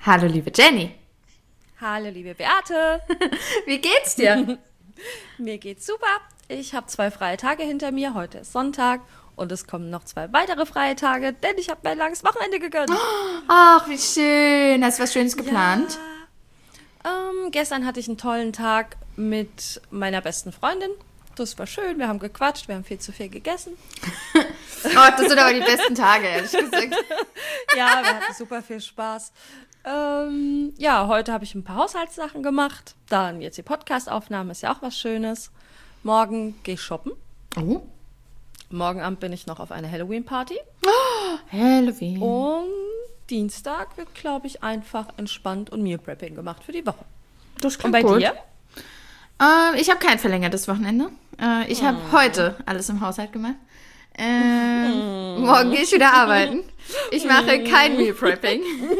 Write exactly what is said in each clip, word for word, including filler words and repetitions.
Hallo, liebe Jenny. Hallo, liebe Beate. Wie geht's dir? Mir geht's super. Ich habe zwei freie Tage hinter mir. Heute ist Sonntag und es kommen noch zwei weitere freie Tage, denn ich habe mir ein langes Wochenende gegönnt. Ach, wie schön. Hast du was Schönes geplant? Ja. Ähm, gestern hatte ich einen tollen Tag mit meiner besten Freundin. Das war schön. Wir haben gequatscht. Wir haben viel zu viel gegessen. Oh, das sind aber die besten Tage, ehrlich gesagt. Ja, wir hatten super viel Spaß. Ähm, ja, heute habe ich ein paar Haushaltssachen gemacht. Dann jetzt die Podcast-Aufnahme, ist ja auch was Schönes. Morgen gehe ich shoppen. Oh. Morgen Abend bin ich noch auf einer Halloween-Party. Oh, Halloween. Und Dienstag wird, glaube ich, einfach entspannt und Meal Prepping gemacht für die Woche. Das und bei gut. dir? Äh, ich habe kein verlängertes Wochenende. Äh, ich habe hm. heute alles im Haushalt gemacht. Ähm, hm. Morgen gehe ich wieder arbeiten. Ich mache hm. kein Meal Prepping.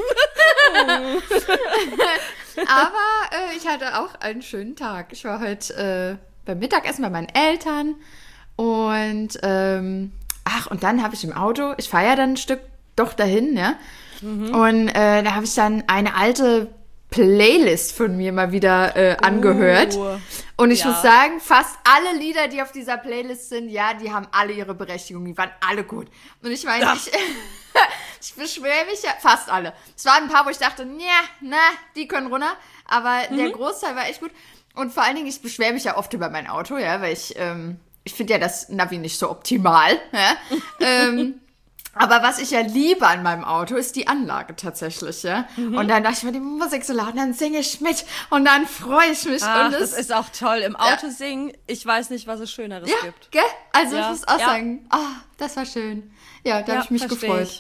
Aber äh, ich hatte auch einen schönen Tag. Ich war heute äh, beim Mittagessen bei meinen Eltern. Und, ähm, ach, und dann habe ich im Auto, ich fahre ja dann ein Stück doch dahin, ja. Mhm. Und äh, da habe ich dann eine alte Playlist von mir mal wieder äh, angehört. Uh, und ich ja. muss sagen, fast alle Lieder, die auf dieser Playlist sind, ja, die haben alle ihre Berechtigung. Die waren alle gut. Und ich meine, ich, ich beschwere mich ja, fast alle. Es waren ein paar, wo ich dachte, ja, na, die können runter. Aber mhm. der Großteil war echt gut. Und vor allen Dingen, ich beschwere mich ja oft über mein Auto, ja, weil ich, ähm, ich finde ja das Navi nicht so optimal. Ja? ähm, aber was ich ja liebe an meinem Auto, ist die Anlage tatsächlich, ja. Mhm. Und dann dachte ich mir, die Musik so laut, und dann singe ich mit und dann freue ich mich. Ach, und das, das ist auch toll. Im Auto ja. singen, ich weiß nicht, was es Schöneres ja, gibt. Gell? Also ja. ich muss auch ja. sagen, ah, oh, das war schön. Ja, da ja, habe ich mich gefreut. Ich.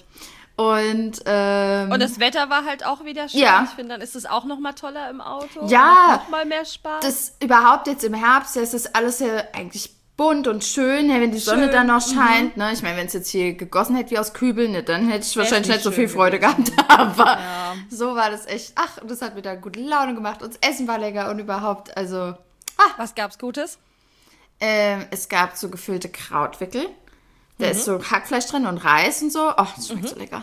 Und, ähm, und das Wetter war halt auch wieder schön. Ja. Ich finde, dann ist es auch noch mal toller im Auto. Ja. Noch mal mehr Spaß. Das überhaupt jetzt im Herbst, ja, ist das alles ja eigentlich bunt und schön, wenn die Sonne schön. dann noch scheint. Mhm. Ne? Ich meine, wenn es jetzt hier gegossen hätte wie aus Kübeln, ne, dann hätte ich wahrscheinlich nicht so viel Freude gehabt. Aber ja. so war das echt. Ach, und das hat mir da gute Laune gemacht. Und das Essen war lecker und überhaupt, also... Ah. Was gab's Gutes? Ähm, es gab so gefüllte Krautwickel. Da mhm. ist so Hackfleisch drin und Reis und so. Oh, das schmeckt mhm. so lecker.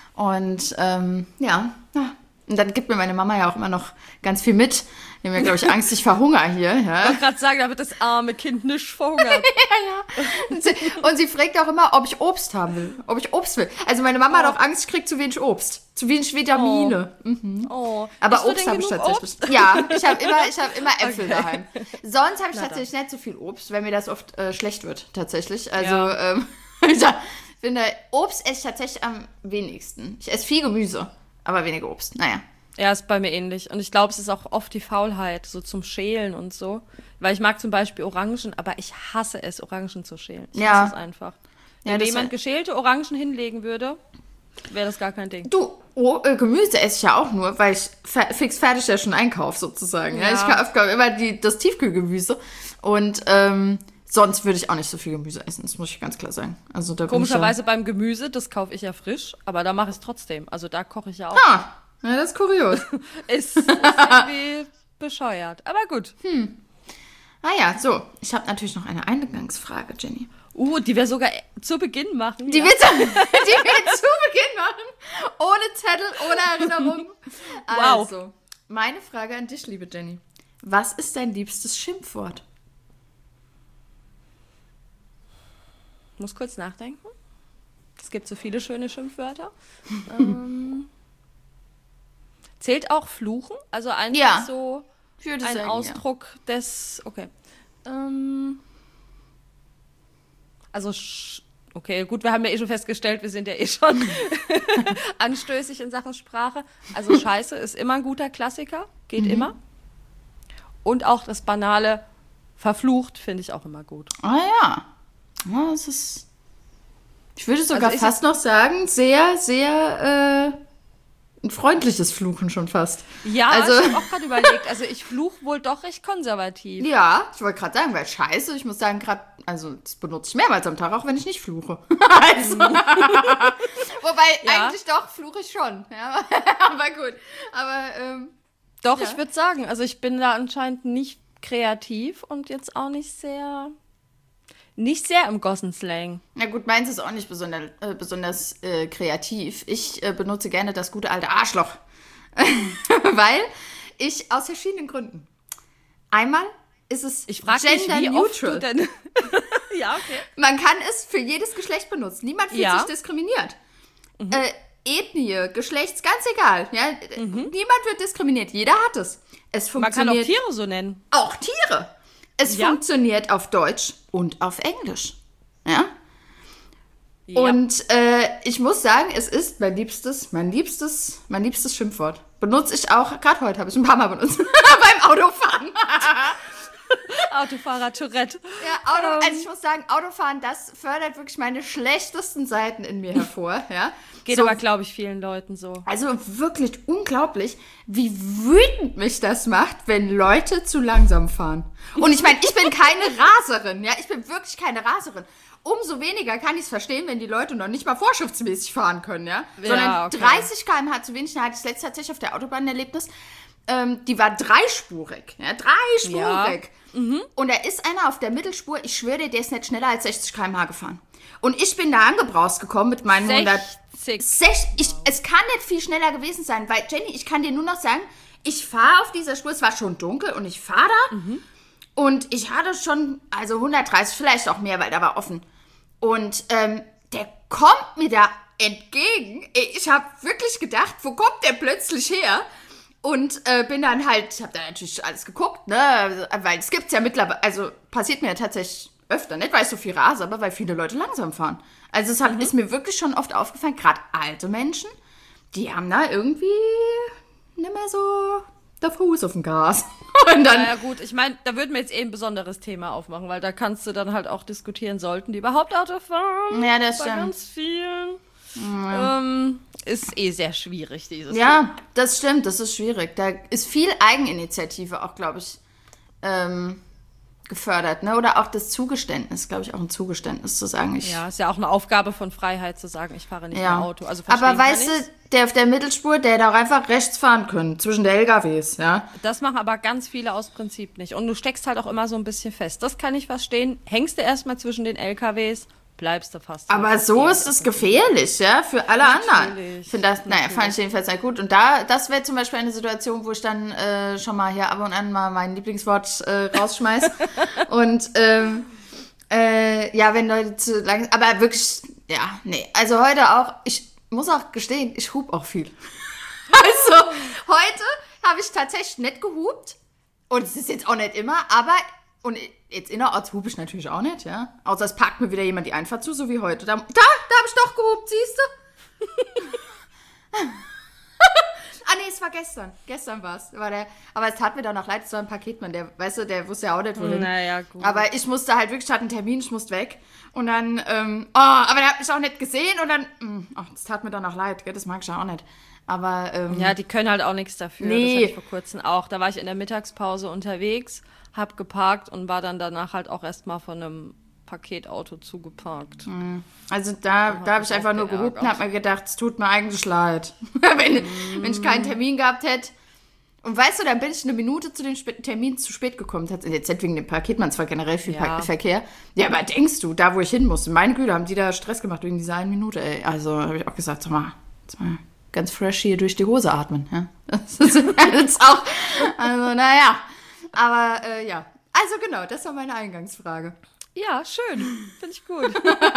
Und ähm, ja, ja. Und dann gibt mir meine Mama ja auch immer noch ganz viel mit. Die haben ja, glaube ich, Angst, ich verhungere hier. Ja. Ich wollte gerade sagen, da wird das arme Kind nicht verhungert. ja, ja. Und sie, und sie fragt auch immer, ob ich Obst haben will. Ob ich Obst will. Also meine Mama oh. hat auch Angst, ich kriege zu wenig Obst. Zu wenig Vitamine. Oh. Mhm. Oh. Aber Isst Obst habe ich tatsächlich. Obst? Ja, ich habe immer, ich hab immer Äpfel Okay. daheim. Sonst habe ich Na tatsächlich nicht so viel Obst, weil mir das oft äh, schlecht wird. Tatsächlich. Also, Ja. ähm, ich finde, Obst esse ich tatsächlich am wenigsten. Ich esse viel Gemüse, aber weniger Obst. Naja. Ja, ist bei mir ähnlich. Und ich glaube, es ist auch oft die Faulheit, so zum Schälen und so. Weil ich mag zum Beispiel Orangen, aber ich hasse es, Orangen zu schälen. Ich Ja. hasse es einfach. Ja, Wenn das jemand wär- geschälte Orangen hinlegen würde, wäre das gar kein Ding. Du, oh, äh, Gemüse esse ich ja auch nur, weil ich fe- fix fertig ja schon einkaufe, sozusagen. Ja. Ja. Ich kaufe immer die, das Tiefkühlgemüse. Und ähm, sonst würde ich auch nicht so viel Gemüse essen, das muss ich ganz klar sagen. Also, da bin Komischerweise beim Gemüse, das kaufe ich ja frisch, aber da mache ich es trotzdem. Also da koche ich ja auch. ich ja, ah, ja, das ist kurios. Ist, ist irgendwie bescheuert. Aber gut. Hm. Ah ja, so. Ich habe natürlich noch eine Eingangsfrage, Jenny. Uh, die wir sogar zu Beginn machen. Die ja. wir zu, die wir zu Beginn machen. Ohne Zettel, ohne Erinnerung. Wow. Also, meine Frage an dich, liebe Jenny. Was ist dein liebstes Schimpfwort? Ich muss kurz nachdenken. Es gibt so viele schöne Schimpfwörter. ähm, zählt auch Fluchen? Also einfach Ja, so ich würde ein sagen, Ausdruck des... Okay. Ähm, also, sch- okay, gut, wir haben ja eh schon festgestellt, wir sind ja eh schon anstößig in Sachen Sprache. Also Scheiße ist immer ein guter Klassiker, geht Mhm. immer. Und auch das banale verflucht finde ich auch immer gut. Ah ja. Ja, das ist... Ich würde sogar Also ich- fast noch sagen, sehr, sehr äh, ein freundliches Fluchen schon fast. Ja, Also- ich habe auch gerade überlegt. Also ich fluche wohl doch recht konservativ. Ja, ich wollte gerade sagen, weil Scheiße, ich muss sagen, gerade, also das benutze ich mehrmals am Tag, auch wenn ich nicht fluche. also, wobei, Ja. eigentlich doch, fluche ich schon. Ja, aber gut. Aber, ähm, Doch, Ja. ich würde sagen, also ich bin da anscheinend nicht kreativ und jetzt auch nicht sehr, nicht sehr im Gossenslang. na gut, meins ist auch nicht besonders, äh, besonders äh, kreativ. Ich äh, benutze gerne das gute alte Arschloch. Weil ich aus verschiedenen Gründen. Einmal ist es Ich frage mich, gender wie oft du neutral. denn... ja, okay. Man kann es für jedes Geschlecht benutzen. Niemand fühlt Ja. sich diskriminiert. Mhm. Äh, Ethnie, Geschlechts, ganz egal. Ja? Mhm. Niemand wird diskriminiert. Jeder hat es. Es Man kann auch funktioniert. Tiere so nennen. Auch Tiere. Es Ja. funktioniert auf Deutsch und auf Englisch. Ja? Ja. Und äh, ich muss sagen, es ist mein liebstes, mein liebstes, mein liebstes Schimpfwort. Benutze ich auch, gerade heute habe ich ein paar Mal benutzt, beim Autofahren. Autofahrer Tourette. Ja, Auto, also ich muss sagen, Autofahren, das fördert wirklich meine schlechtesten Seiten in mir hervor. Ja? Geht So, aber, glaube ich, vielen Leuten so. also wirklich unglaublich, wie wütend mich das macht, wenn Leute zu langsam fahren. Und ich meine, ich bin keine Raserin, ja, ich bin wirklich keine Raserin. Umso weniger kann ich es verstehen, wenn die Leute noch nicht mal vorschriftsmäßig fahren können, ja. Ja, Sondern okay. dreißig Kilometer pro Stunde zu wenig. Da hatte ich letztes tatsächlich auf der Autobahn ein Erlebnis. Ähm, die war dreispurig, ja, dreispurig. Ja. Mhm. Und da ist einer auf der Mittelspur, ich schwöre dir, der ist nicht schneller als sechzig Kilometer pro Stunde gefahren. Und ich bin da angebraust gekommen mit meinen hundert... sechzig. Sech, ich, es kann nicht viel schneller gewesen sein, weil, Jenny, ich kann dir nur noch sagen, ich fahre auf dieser Spur, es war schon dunkel und ich fahre da Mhm. und ich hatte schon, also hundertdreißig, vielleicht auch mehr, weil da war offen. Und ähm, der kommt mir da entgegen. Ich habe wirklich gedacht, wo kommt der plötzlich her? Und äh, bin dann halt, ich habe da natürlich alles geguckt, ne, weil es gibt's ja mittlerweile, also passiert mir ja tatsächlich öfter, nicht weil ich so viel rase, aber weil viele Leute langsam fahren. Also es hat, Mhm. ist mir wirklich schon oft aufgefallen, gerade alte Menschen, die haben da irgendwie nicht mehr so der Fuß auf dem Gas. Und dann, Ja, ja gut, ich meine, da würden wir jetzt eh ein besonderes Thema aufmachen, weil da kannst du dann halt auch diskutieren, sollten die überhaupt Auto fahren? ja, das Bei stimmt. ganz vielen. Ähm, ist eh sehr schwierig, dieses Ja, das stimmt, das ist schwierig. Da ist viel Eigeninitiative auch, glaube ich, ähm, gefördert, ne? Oder auch das Zugeständnis, glaube ich, auch ein Zugeständnis zu sagen. Ich, Ja, ist ja auch eine Aufgabe von Freiheit zu sagen, ich fahre nicht ja. mehr Auto. Also Aber verstehen weißt kann du, ich's. der auf der Mittelspur, der hätte auch einfach rechts fahren können, zwischen der L K Ws, ja? Das machen aber ganz viele aus Prinzip nicht. Und du steckst halt auch immer so ein bisschen fest. Das kann ich verstehen. Hängst du erstmal zwischen den L K Ws, bleibst du fast. Aber so ist es gefährlich, ja, für alle anderen. Natürlich, Ich finde das, naja, fand ich jedenfalls nicht gut. Und da, das wäre zum Beispiel eine Situation, wo ich dann äh, schon mal hier ab und an mal mein Lieblingswort äh, rausschmeiß. Und ähm, äh, ja, wenn Leute zu lang, aber wirklich, ja, nee. Also heute auch, ich muss auch gestehen, ich hub auch viel. Also heute habe ich tatsächlich nicht gehupt. Und es ist jetzt auch nicht immer, aber und jetzt innerorts hupe ich natürlich auch nicht, ja. Außer es packt mir wieder jemand die Einfahrt zu, so wie heute. Da, da, da habe ich doch gehupt, siehst du? Ah, nee, es war gestern. Gestern war es. War der, aber es tat mir dann auch leid, es war ein Paketmann, der, weißt du, der wusste ja auch nicht, wohin. Naja, gut. Aber ich musste halt wirklich, ich hatte einen Termin, ich musste weg. Und dann, ähm, oh, aber der hat mich auch nicht gesehen und dann, mh, ach, das tat mir dann auch leid, gell, das mag ich ja auch nicht. Aber, ähm, Ja, die können halt auch nichts dafür. Nee. Das hatte ich vor kurzem auch. Da war ich in der Mittagspause unterwegs, hab geparkt und war dann danach halt auch erstmal von einem Paketauto zugeparkt. also da, da habe ich mich einfach auch nur gehupt und geärgert. habe mir gedacht, es tut mir eigentlich leid. wenn, wenn ich keinen Termin gehabt hätte. Und weißt du, dann bin ich eine Minute zu dem Sp- Termin zu spät gekommen. Jetzt nicht wegen dem Paketmann, zwar generell viel Ja. Pa- Verkehr. Ja, aber denkst du, da wo ich hin musste, meine Güte, haben die da Stress gemacht wegen dieser einen Minute, ey. Also habe ich auch gesagt, sag mal, sag mal, ganz fresh hier durch die Hose atmen. Ja? Das ist jetzt auch, also naja. Aber äh, ja, also genau, das war meine Eingangsfrage. Ja, schön. Finde ich gut.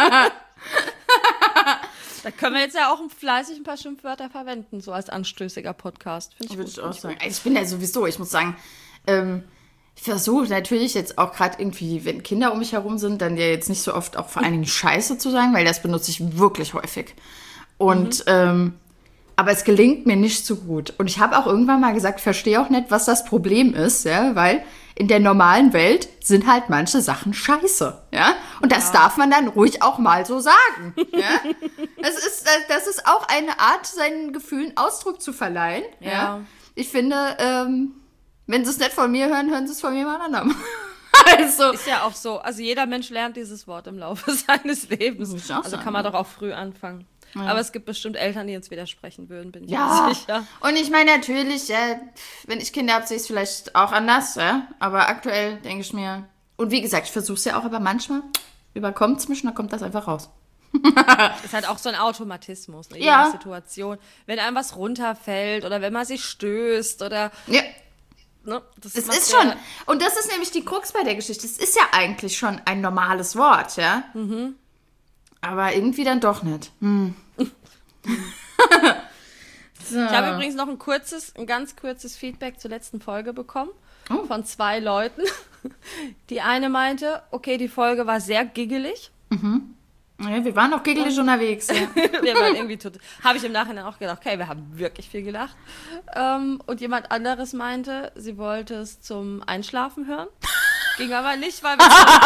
Da können wir jetzt ja auch fleißig ein paar Schimpfwörter verwenden, so als anstößiger Podcast. Finde ich Würde gut. ich auch sagen. Also ich bin ja sowieso, ich muss sagen, ähm, ich versuche natürlich jetzt auch gerade irgendwie, wenn Kinder um mich herum sind, dann ja jetzt nicht so oft auch vor allen Dingen Scheiße zu sagen, weil das benutze ich wirklich häufig. Und, ähm, aber es gelingt mir nicht so gut. Und ich habe auch irgendwann mal gesagt, verstehe auch nicht, was das Problem ist, ja, weil in der normalen Welt sind halt manche Sachen scheiße, ja. Und das darf man dann ruhig auch mal so sagen, ja. Das ist, das ist auch eine Art, seinen Gefühlen Ausdruck zu verleihen, ja. Ja. Ich finde, ähm, wenn sie es nicht von mir hören, hören sie es von jemand anderem. Also, Ist ja auch so. Also jeder Mensch lernt dieses Wort im Laufe seines Lebens. Muss ich auch Also sagen, kann man doch auch früh anfangen. Aber es gibt bestimmt Eltern, die uns widersprechen würden, bin ich ja, mir sicher. und ich meine natürlich, ja, wenn ich Kinder habe, sehe ich es vielleicht auch anders, ja. Aber aktuell denke ich mir, und wie gesagt, ich versuche es ja auch, aber manchmal überkommt es mich und dann kommt das einfach raus. Das ist halt auch so ein Automatismus, ne? Je Ja. nach Situation. Wenn einem was runterfällt oder wenn man sich stößt oder... Ja. Ne, das Es macht ist ja- schon, und das ist nämlich die Krux bei der Geschichte, es ist ja eigentlich schon ein normales Wort, ja? Mhm. Aber irgendwie dann doch nicht. Hm. So. Ich habe übrigens noch ein kurzes, ein ganz kurzes Feedback zur letzten Folge bekommen Oh. von zwei Leuten. Die eine meinte, okay, die Folge war sehr giggelig. Ja, wir waren auch giggelig unterwegs. Ja. Wir waren irgendwie tot. Habe ich im Nachhinein auch gedacht, okay, wir haben wirklich viel gelacht. Ähm, und jemand anderes meinte, sie wollte es zum Einschlafen hören. Ging aber nicht, weil wir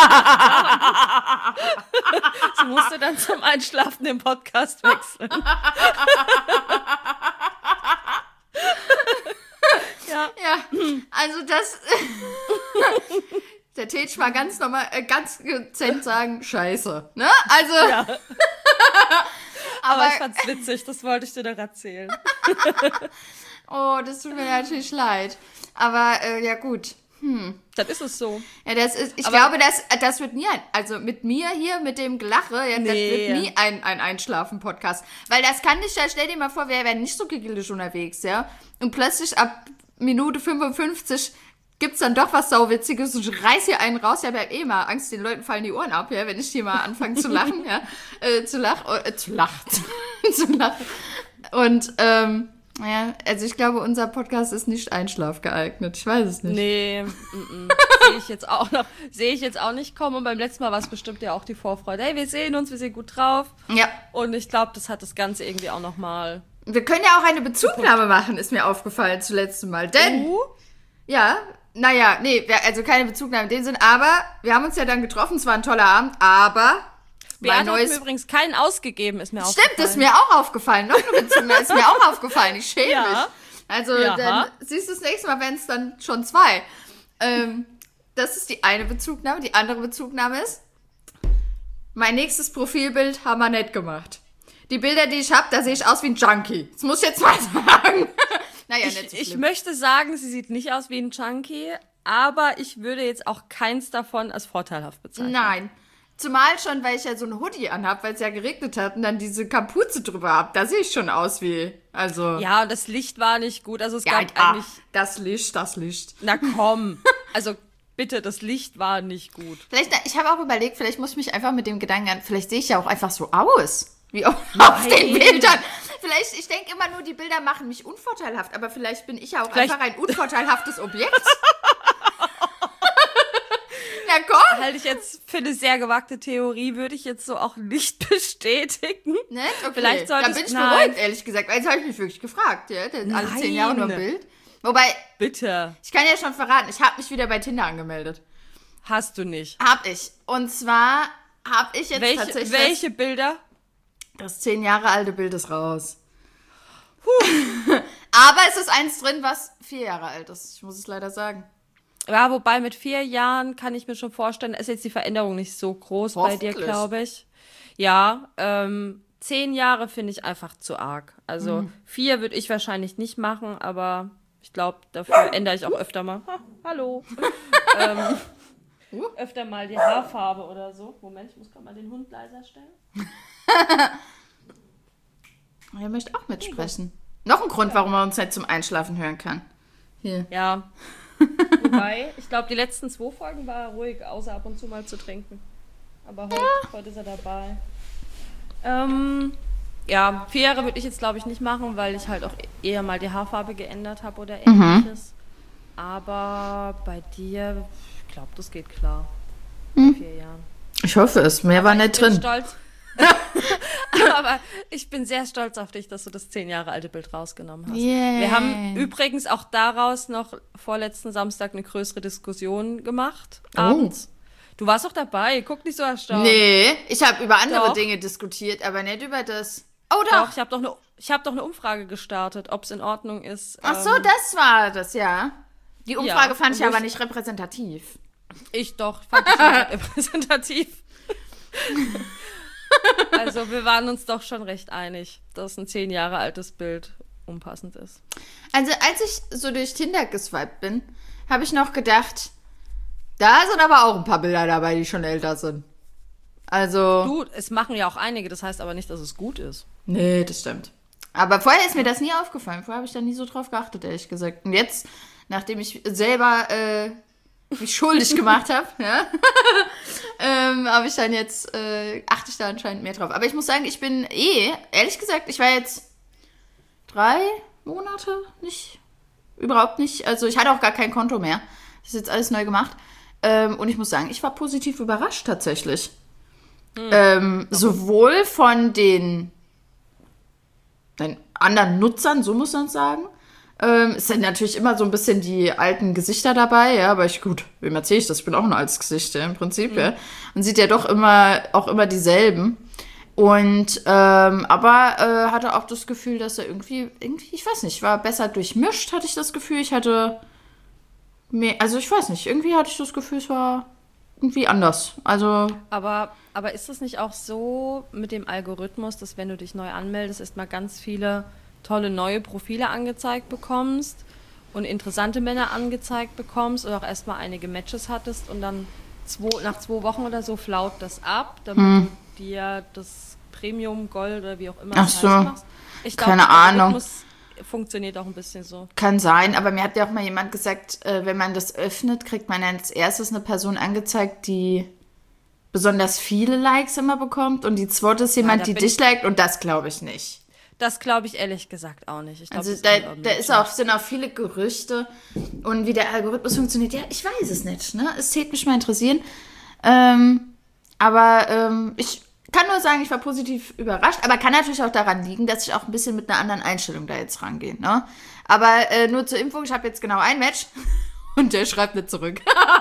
sie musste dann zum Einschlafen den Podcast wechseln. Ja. Ja, also das. Der Tetsch war ganz normal, äh, ganz dezent sagen, scheiße. Ne? Also. Ja. aber, Aber ich fand's witzig, das wollte ich dir noch erzählen. oh, das tut mir natürlich leid. Aber äh, ja, gut. Dann ist es so. Ja, das ist, ich Aber- glaube, das, das wird nie ein, also mit mir hier, mit dem Gelache, ja, das Nee. wird nie ein, ein Einschlafen-Podcast. Weil das kann nicht, ja, stell dir mal vor, wir wären nicht so giggelig unterwegs, ja. Und plötzlich ab Minute fünfundfünfzig gibt's dann doch was Sauwitziges und ich reiß hier einen raus. Ich habe ja eh mal Angst, den Leuten fallen die Ohren ab, ja, wenn ich hier mal anfange zu lachen, ja. Äh, zu lachen, äh, zu lachen, zu lachen. Und, ähm, ja, also ich glaube, unser Podcast ist nicht einschlafgeeignet. Ich weiß es nicht. Nee, sehe ich jetzt auch noch, sehe ich jetzt auch nicht kommen. Und beim letzten Mal war es bestimmt ja auch die Vorfreude. Hey, wir sehen uns, wir sind gut drauf. Ja. Und ich glaube, das hat das Ganze irgendwie auch nochmal. Wir können ja auch eine Bezugnahme machen, ist mir aufgefallen zuletzt Mal. Denn, Uh, ja, naja, nee, wir- also keine Bezugnahme in dem Sinn, aber wir haben uns ja dann getroffen, es war ein toller Abend, aber Beate mein hat neues... mir übrigens keinen ausgegeben, ist mir Stimmt, aufgefallen. ist mir auch aufgefallen. Noch eine Bezugnahme ist mir auch aufgefallen. Ich schäme Ja. mich. Also, Ja. dann siehst du das nächste Mal, wenn es dann schon zwei. Ähm, das ist die eine Bezugnahme. Die andere Bezugnahme ist, mein nächstes Profilbild haben wir nicht gemacht. Die Bilder, die ich habe, da sehe ich aus wie ein Junkie. Das muss ich jetzt mal sagen. naja, nicht so Ich, ich schlimm. möchte sagen, sie sieht nicht aus wie ein Junkie, aber ich würde jetzt auch keins davon als vorteilhaft bezeichnen. Nein. Zumal schon, weil ich ja so ein Hoodie anhab, weil es ja geregnet hat und dann diese Kapuze drüber hab. Da sehe ich schon aus wie, also... Ja, und das Licht war nicht gut. Also es Ja, gab ja, eigentlich. das Licht, das Licht. Na komm. Also bitte, das Licht war nicht gut. Vielleicht, ich habe auch überlegt, vielleicht muss ich mich einfach mit dem Gedanken an, vielleicht sehe ich ja auch einfach so aus, wie auf, auf den Bildern. Vielleicht, ich denke immer nur, die Bilder machen mich unvorteilhaft, aber vielleicht bin ich ja auch Vielleicht- einfach ein unvorteilhaftes Objekt. Na komm, Halte ich jetzt für eine sehr gewagte Theorie, würde ich jetzt so auch nicht bestätigen. ne? Okay. Vielleicht da solltest- bin ich nein. beruhigt, ehrlich gesagt, weil jetzt habe ich mich wirklich gefragt, ja? Denn alle zehn Jahre nur ein Nein. Bild. Wobei, Bitte. ich kann ja schon verraten, ich habe mich wieder bei Tinder angemeldet. Hast du nicht. Hab ich. Und zwar habe ich jetzt Welche, tatsächlich... welche Bilder? Das zehn Jahre alte Bild ist raus. Aber es ist eins drin, was vier Jahre alt ist. Ich muss es leider sagen. Ja, wobei mit vier Jahren kann ich mir schon vorstellen, ist jetzt die Veränderung nicht so groß bei dir, Hoffentlich. glaube ich. Ja, ähm, zehn Jahre finde ich einfach zu arg. Also Mhm. vier würde ich wahrscheinlich nicht machen, aber ich glaube, dafür ändere ich auch öfter mal. Ha, hallo. ähm, Uh. öfter mal die Haarfarbe oder so. Moment, ich muss gerade mal den Hund leiser stellen. Er möchte auch mitsprechen. Noch ein Grund, warum man uns nicht zum Einschlafen hören kann. Hier. Ja. Wobei, ich glaube, die letzten zwei Folgen war er ruhig, außer ab und zu mal zu trinken. Aber heute, heute ist er dabei. Ähm, ja, vier Jahre würde ich jetzt, glaube ich, nicht machen, weil ich halt auch eher mal die Haarfarbe geändert habe oder ähnliches. Aber bei dir, ich glaube, das geht klar. Bei vier Jahren. Ich hoffe es. Mehr war nicht Ich bin drin. stolz. Aber ich bin sehr stolz auf dich, dass du das zehn Jahre alte Bild rausgenommen hast. Yay. Wir haben übrigens auch daraus noch vorletzten Samstag eine größere Diskussion gemacht, abends. Du warst doch dabei, guck nicht so erstaunt. Nee, ich habe über andere Doch. Dinge diskutiert, aber nicht über das. Oh Doch, doch. ich habe doch eine ich hab doch eine Umfrage gestartet, ob es in Ordnung ist. Ach so, ähm, das war das, ja. Die Umfrage Ja, fand ich wo aber ich- nicht repräsentativ. Ich doch, fand ich nicht repräsentativ. Also wir waren uns doch schon recht einig, dass ein zehn Jahre altes Bild unpassend ist. Also als ich so durch Tinder geswiped bin, habe ich noch gedacht, da sind aber auch ein paar Bilder dabei, die schon älter sind. Also. Du, es machen ja auch einige, das heißt aber nicht, dass es gut ist. Nee, das stimmt. Aber vorher ist mir das nie aufgefallen. Vorher habe ich da nie so drauf geachtet, ehrlich gesagt. Und jetzt, nachdem ich selber äh, mich schuldig gemacht habe, ja, ähm, habe ich dann jetzt, äh, achte ich da anscheinend mehr drauf. Aber ich muss sagen, ich bin eh, ehrlich gesagt, ich war jetzt drei Monate nicht, überhaupt nicht, also ich hatte auch gar kein Konto mehr. Das ist jetzt alles neu gemacht. Ähm, und ich muss sagen, ich war positiv überrascht tatsächlich. Hm. Ähm, sowohl von den den anderen Nutzern, so muss man sagen. Ähm, es sind natürlich immer so ein bisschen die alten Gesichter dabei, ja, aber ich, gut, wem erzähle ich das? Ich bin auch ein altes Gesicht, ja, im Prinzip, mhm. ja. Man sieht ja doch immer, auch immer dieselben. Und, ähm, aber äh, hatte auch das Gefühl, dass er irgendwie, irgendwie, ich weiß nicht, war besser durchmischt, hatte ich das Gefühl. Ich hatte mehr, also ich weiß nicht, irgendwie hatte ich das Gefühl, es war irgendwie anders. Also. Aber, aber ist es nicht auch so mit dem Algorithmus, dass wenn du dich neu anmeldest, erstmal ganz viele tolle neue Profile angezeigt bekommst und interessante Männer angezeigt bekommst oder auch erstmal einige Matches hattest und dann zwei, nach zwei Wochen oder so flaut das ab, damit hm. du dir das Premium, Gold oder wie auch immer Ach so. machst? Ich glaube, keine der Ahnung. Algorithmus funktioniert auch ein bisschen so. Kann sein, aber mir hat ja auch mal jemand gesagt, äh, wenn man das öffnet, kriegt man als erstes eine Person angezeigt, die besonders viele Likes immer bekommt und die zweite ist jemand, ja, die dich liked und das glaube ich nicht. Das glaube ich ehrlich gesagt auch nicht. Ich glaub, also da, da ist auch, sind auch viele Gerüchte und wie der Algorithmus funktioniert, ja, ich weiß es nicht, ne? Es täte mich mal interessieren. Ähm, aber ähm, ich kann nur sagen, ich war positiv überrascht, aber kann natürlich auch daran liegen, dass ich auch ein bisschen mit einer anderen Einstellung da jetzt rangehe, ne? Aber äh, nur zur Info, ich habe jetzt genau ein Match und der schreibt nicht zurück.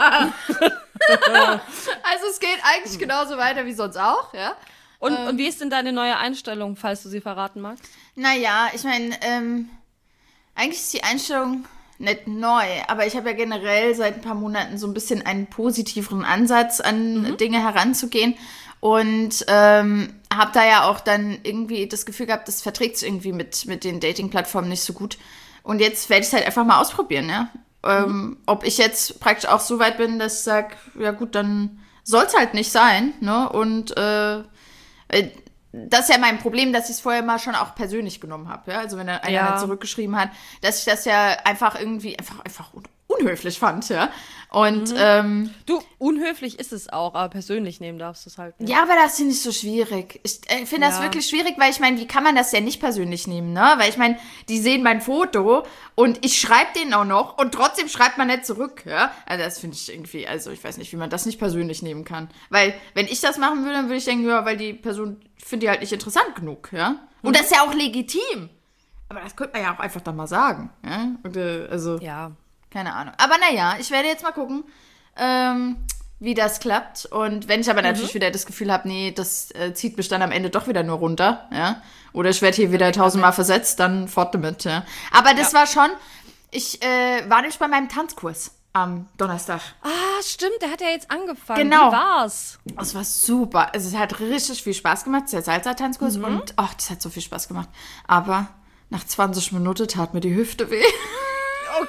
Also es geht eigentlich genauso weiter wie sonst auch, ja. Und, ähm, und wie ist denn deine neue Einstellung, falls du sie verraten magst? Naja, ich meine, ähm, eigentlich ist die Einstellung nicht neu, aber ich habe ja generell seit ein paar Monaten so ein bisschen einen positiveren Ansatz an mhm. Dinge heranzugehen und ähm, habe da ja auch dann irgendwie das Gefühl gehabt, das verträgt sich irgendwie mit, mit den Dating-Plattformen nicht so gut. Und jetzt werde ich es halt einfach mal ausprobieren, ja. Ähm, mhm. Ob ich jetzt praktisch auch so weit bin, dass ich sage, ja gut, dann soll es halt nicht sein, ne? Und äh, das ist ja mein Problem, dass ich es vorher mal schon auch persönlich genommen habe, ja. Also wenn dann einer ja. halt zurückgeschrieben hat, dass ich das ja einfach irgendwie einfach, einfach un- unhöflich fand, ja. Und mhm. ähm, du, unhöflich ist es auch, aber persönlich nehmen darfst du es halt nicht. Ja, aber das finde ich so schwierig. Ich äh, finde das ja. wirklich schwierig, weil ich meine, wie kann man das ja nicht persönlich nehmen, ne? Weil ich meine, die sehen mein Foto und ich schreibe denen auch noch und trotzdem schreibt man nicht zurück, ja? Also das finde ich irgendwie, also ich weiß nicht, wie man das nicht persönlich nehmen kann. Weil, wenn ich das machen würde, dann würde ich denken, ja, weil die Person, finde die halt nicht interessant genug, ja? Und mhm. das ist ja auch legitim. Aber das könnte man ja auch einfach dann mal sagen, ja? Und, äh, also, ja. Keine Ahnung. Aber naja, ich werde jetzt mal gucken, ähm, wie das klappt. Und wenn ich aber mhm. natürlich wieder das Gefühl habe, nee, das äh, zieht mich dann am Ende doch wieder nur runter, ja. Oder ich werde hier wieder tausendmal versetzt, dann fort damit, ja. Aber das ja. war schon, ich äh, war nämlich bei meinem Tanzkurs am Donnerstag. Ah, stimmt, der hat ja jetzt angefangen. Genau. Wie war's? Es war super. Also es hat richtig viel Spaß gemacht, der Salsa-Tanzkurs. Mhm. Und ach, das hat so viel Spaß gemacht. Aber nach zwanzig Minuten tat mir die Hüfte weh. Oh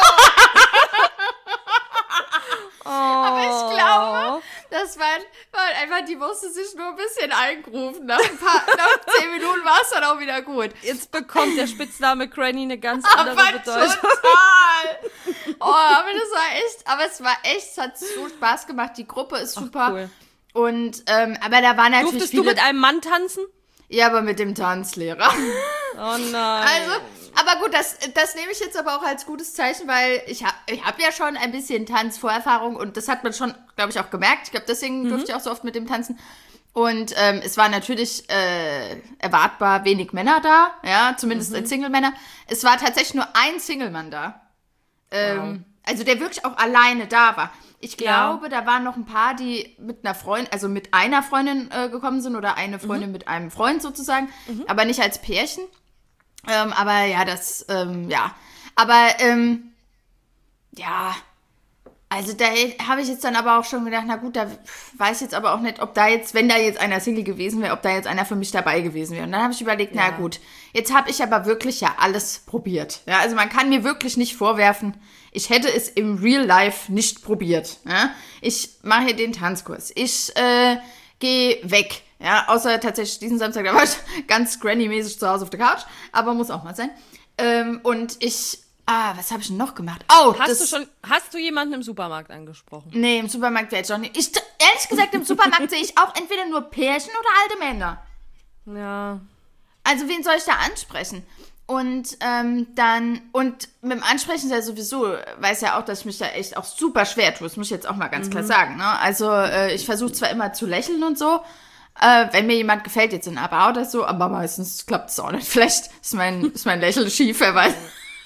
Oh. Aber ich glaube, das war, war einfach, die musste sich nur ein bisschen eingerufen. Nach, ein paar, nach zehn Minuten war es dann auch wieder gut. Jetzt bekommt der Spitzname Granny eine ganz andere aber Bedeutung. Total! Oh, aber das war echt, aber es war echt, es hat so Spaß gemacht. Die Gruppe ist super. Ach, cool. Und, ähm, aber da waren natürlich Durftest viele... du mit einem Mann tanzen? Ja, aber mit dem Tanzlehrer. Oh nein. Also, aber gut, das, das nehme ich jetzt aber auch als gutes Zeichen, weil ich habe ich hab ja schon ein bisschen Tanzvorerfahrung und das hat man schon, glaube ich, auch gemerkt. Ich glaube, deswegen mhm. durfte ich auch so oft mit dem tanzen. Und ähm, es war natürlich äh, erwartbar wenig Männer da, ja, zumindest mhm. Single-Männer. Es war tatsächlich nur ein Single-Mann da. Ähm, wow. Also der wirklich auch alleine da war. Ich glaube, ja. da waren noch ein paar, die mit einer Freundin, also mit einer Freundin äh, gekommen sind oder eine Freundin mhm. mit einem Freund sozusagen, mhm. aber nicht als Pärchen. Ähm, aber ja, das, ähm, ja. Aber, ähm, ja, also da habe ich jetzt dann aber auch schon gedacht, na gut, da weiß ich jetzt aber auch nicht, ob da jetzt, wenn da jetzt einer Single gewesen wäre, ob da jetzt einer für mich dabei gewesen wäre. Und dann habe ich überlegt, ja. na gut, jetzt habe ich aber wirklich ja alles probiert. Ja, also man kann mir wirklich nicht vorwerfen, ich hätte es im Real Life nicht probiert. Ja? Ich mache hier den Tanzkurs. Ich äh, geh weg. Ja, außer tatsächlich diesen Samstag, da war ich ganz granny-mäßig zu Hause auf der Couch, aber muss auch mal sein. Ähm, und ich, ah, was habe ich denn noch gemacht? Oh, hast das, du schon, hast du jemanden im Supermarkt angesprochen? Nee, im Supermarkt wäre ich auch nicht. Ich, ehrlich gesagt, im Supermarkt sehe ich auch entweder nur Pärchen oder alte Männer. Ja. Also, wen soll ich da ansprechen? Und ähm, dann, und mit dem Ansprechen ist ja sowieso, weiß ja auch, dass ich mich da echt auch super schwer tue. Das muss ich jetzt auch mal ganz mhm. klar sagen. Ne? Also, äh, ich versuche zwar immer zu lächeln und so, äh, wenn mir jemand gefällt, jetzt in einer Bar oder so, aber meistens klappt es auch nicht. Vielleicht ist mein, ist mein Lächeln schief, wer weiß.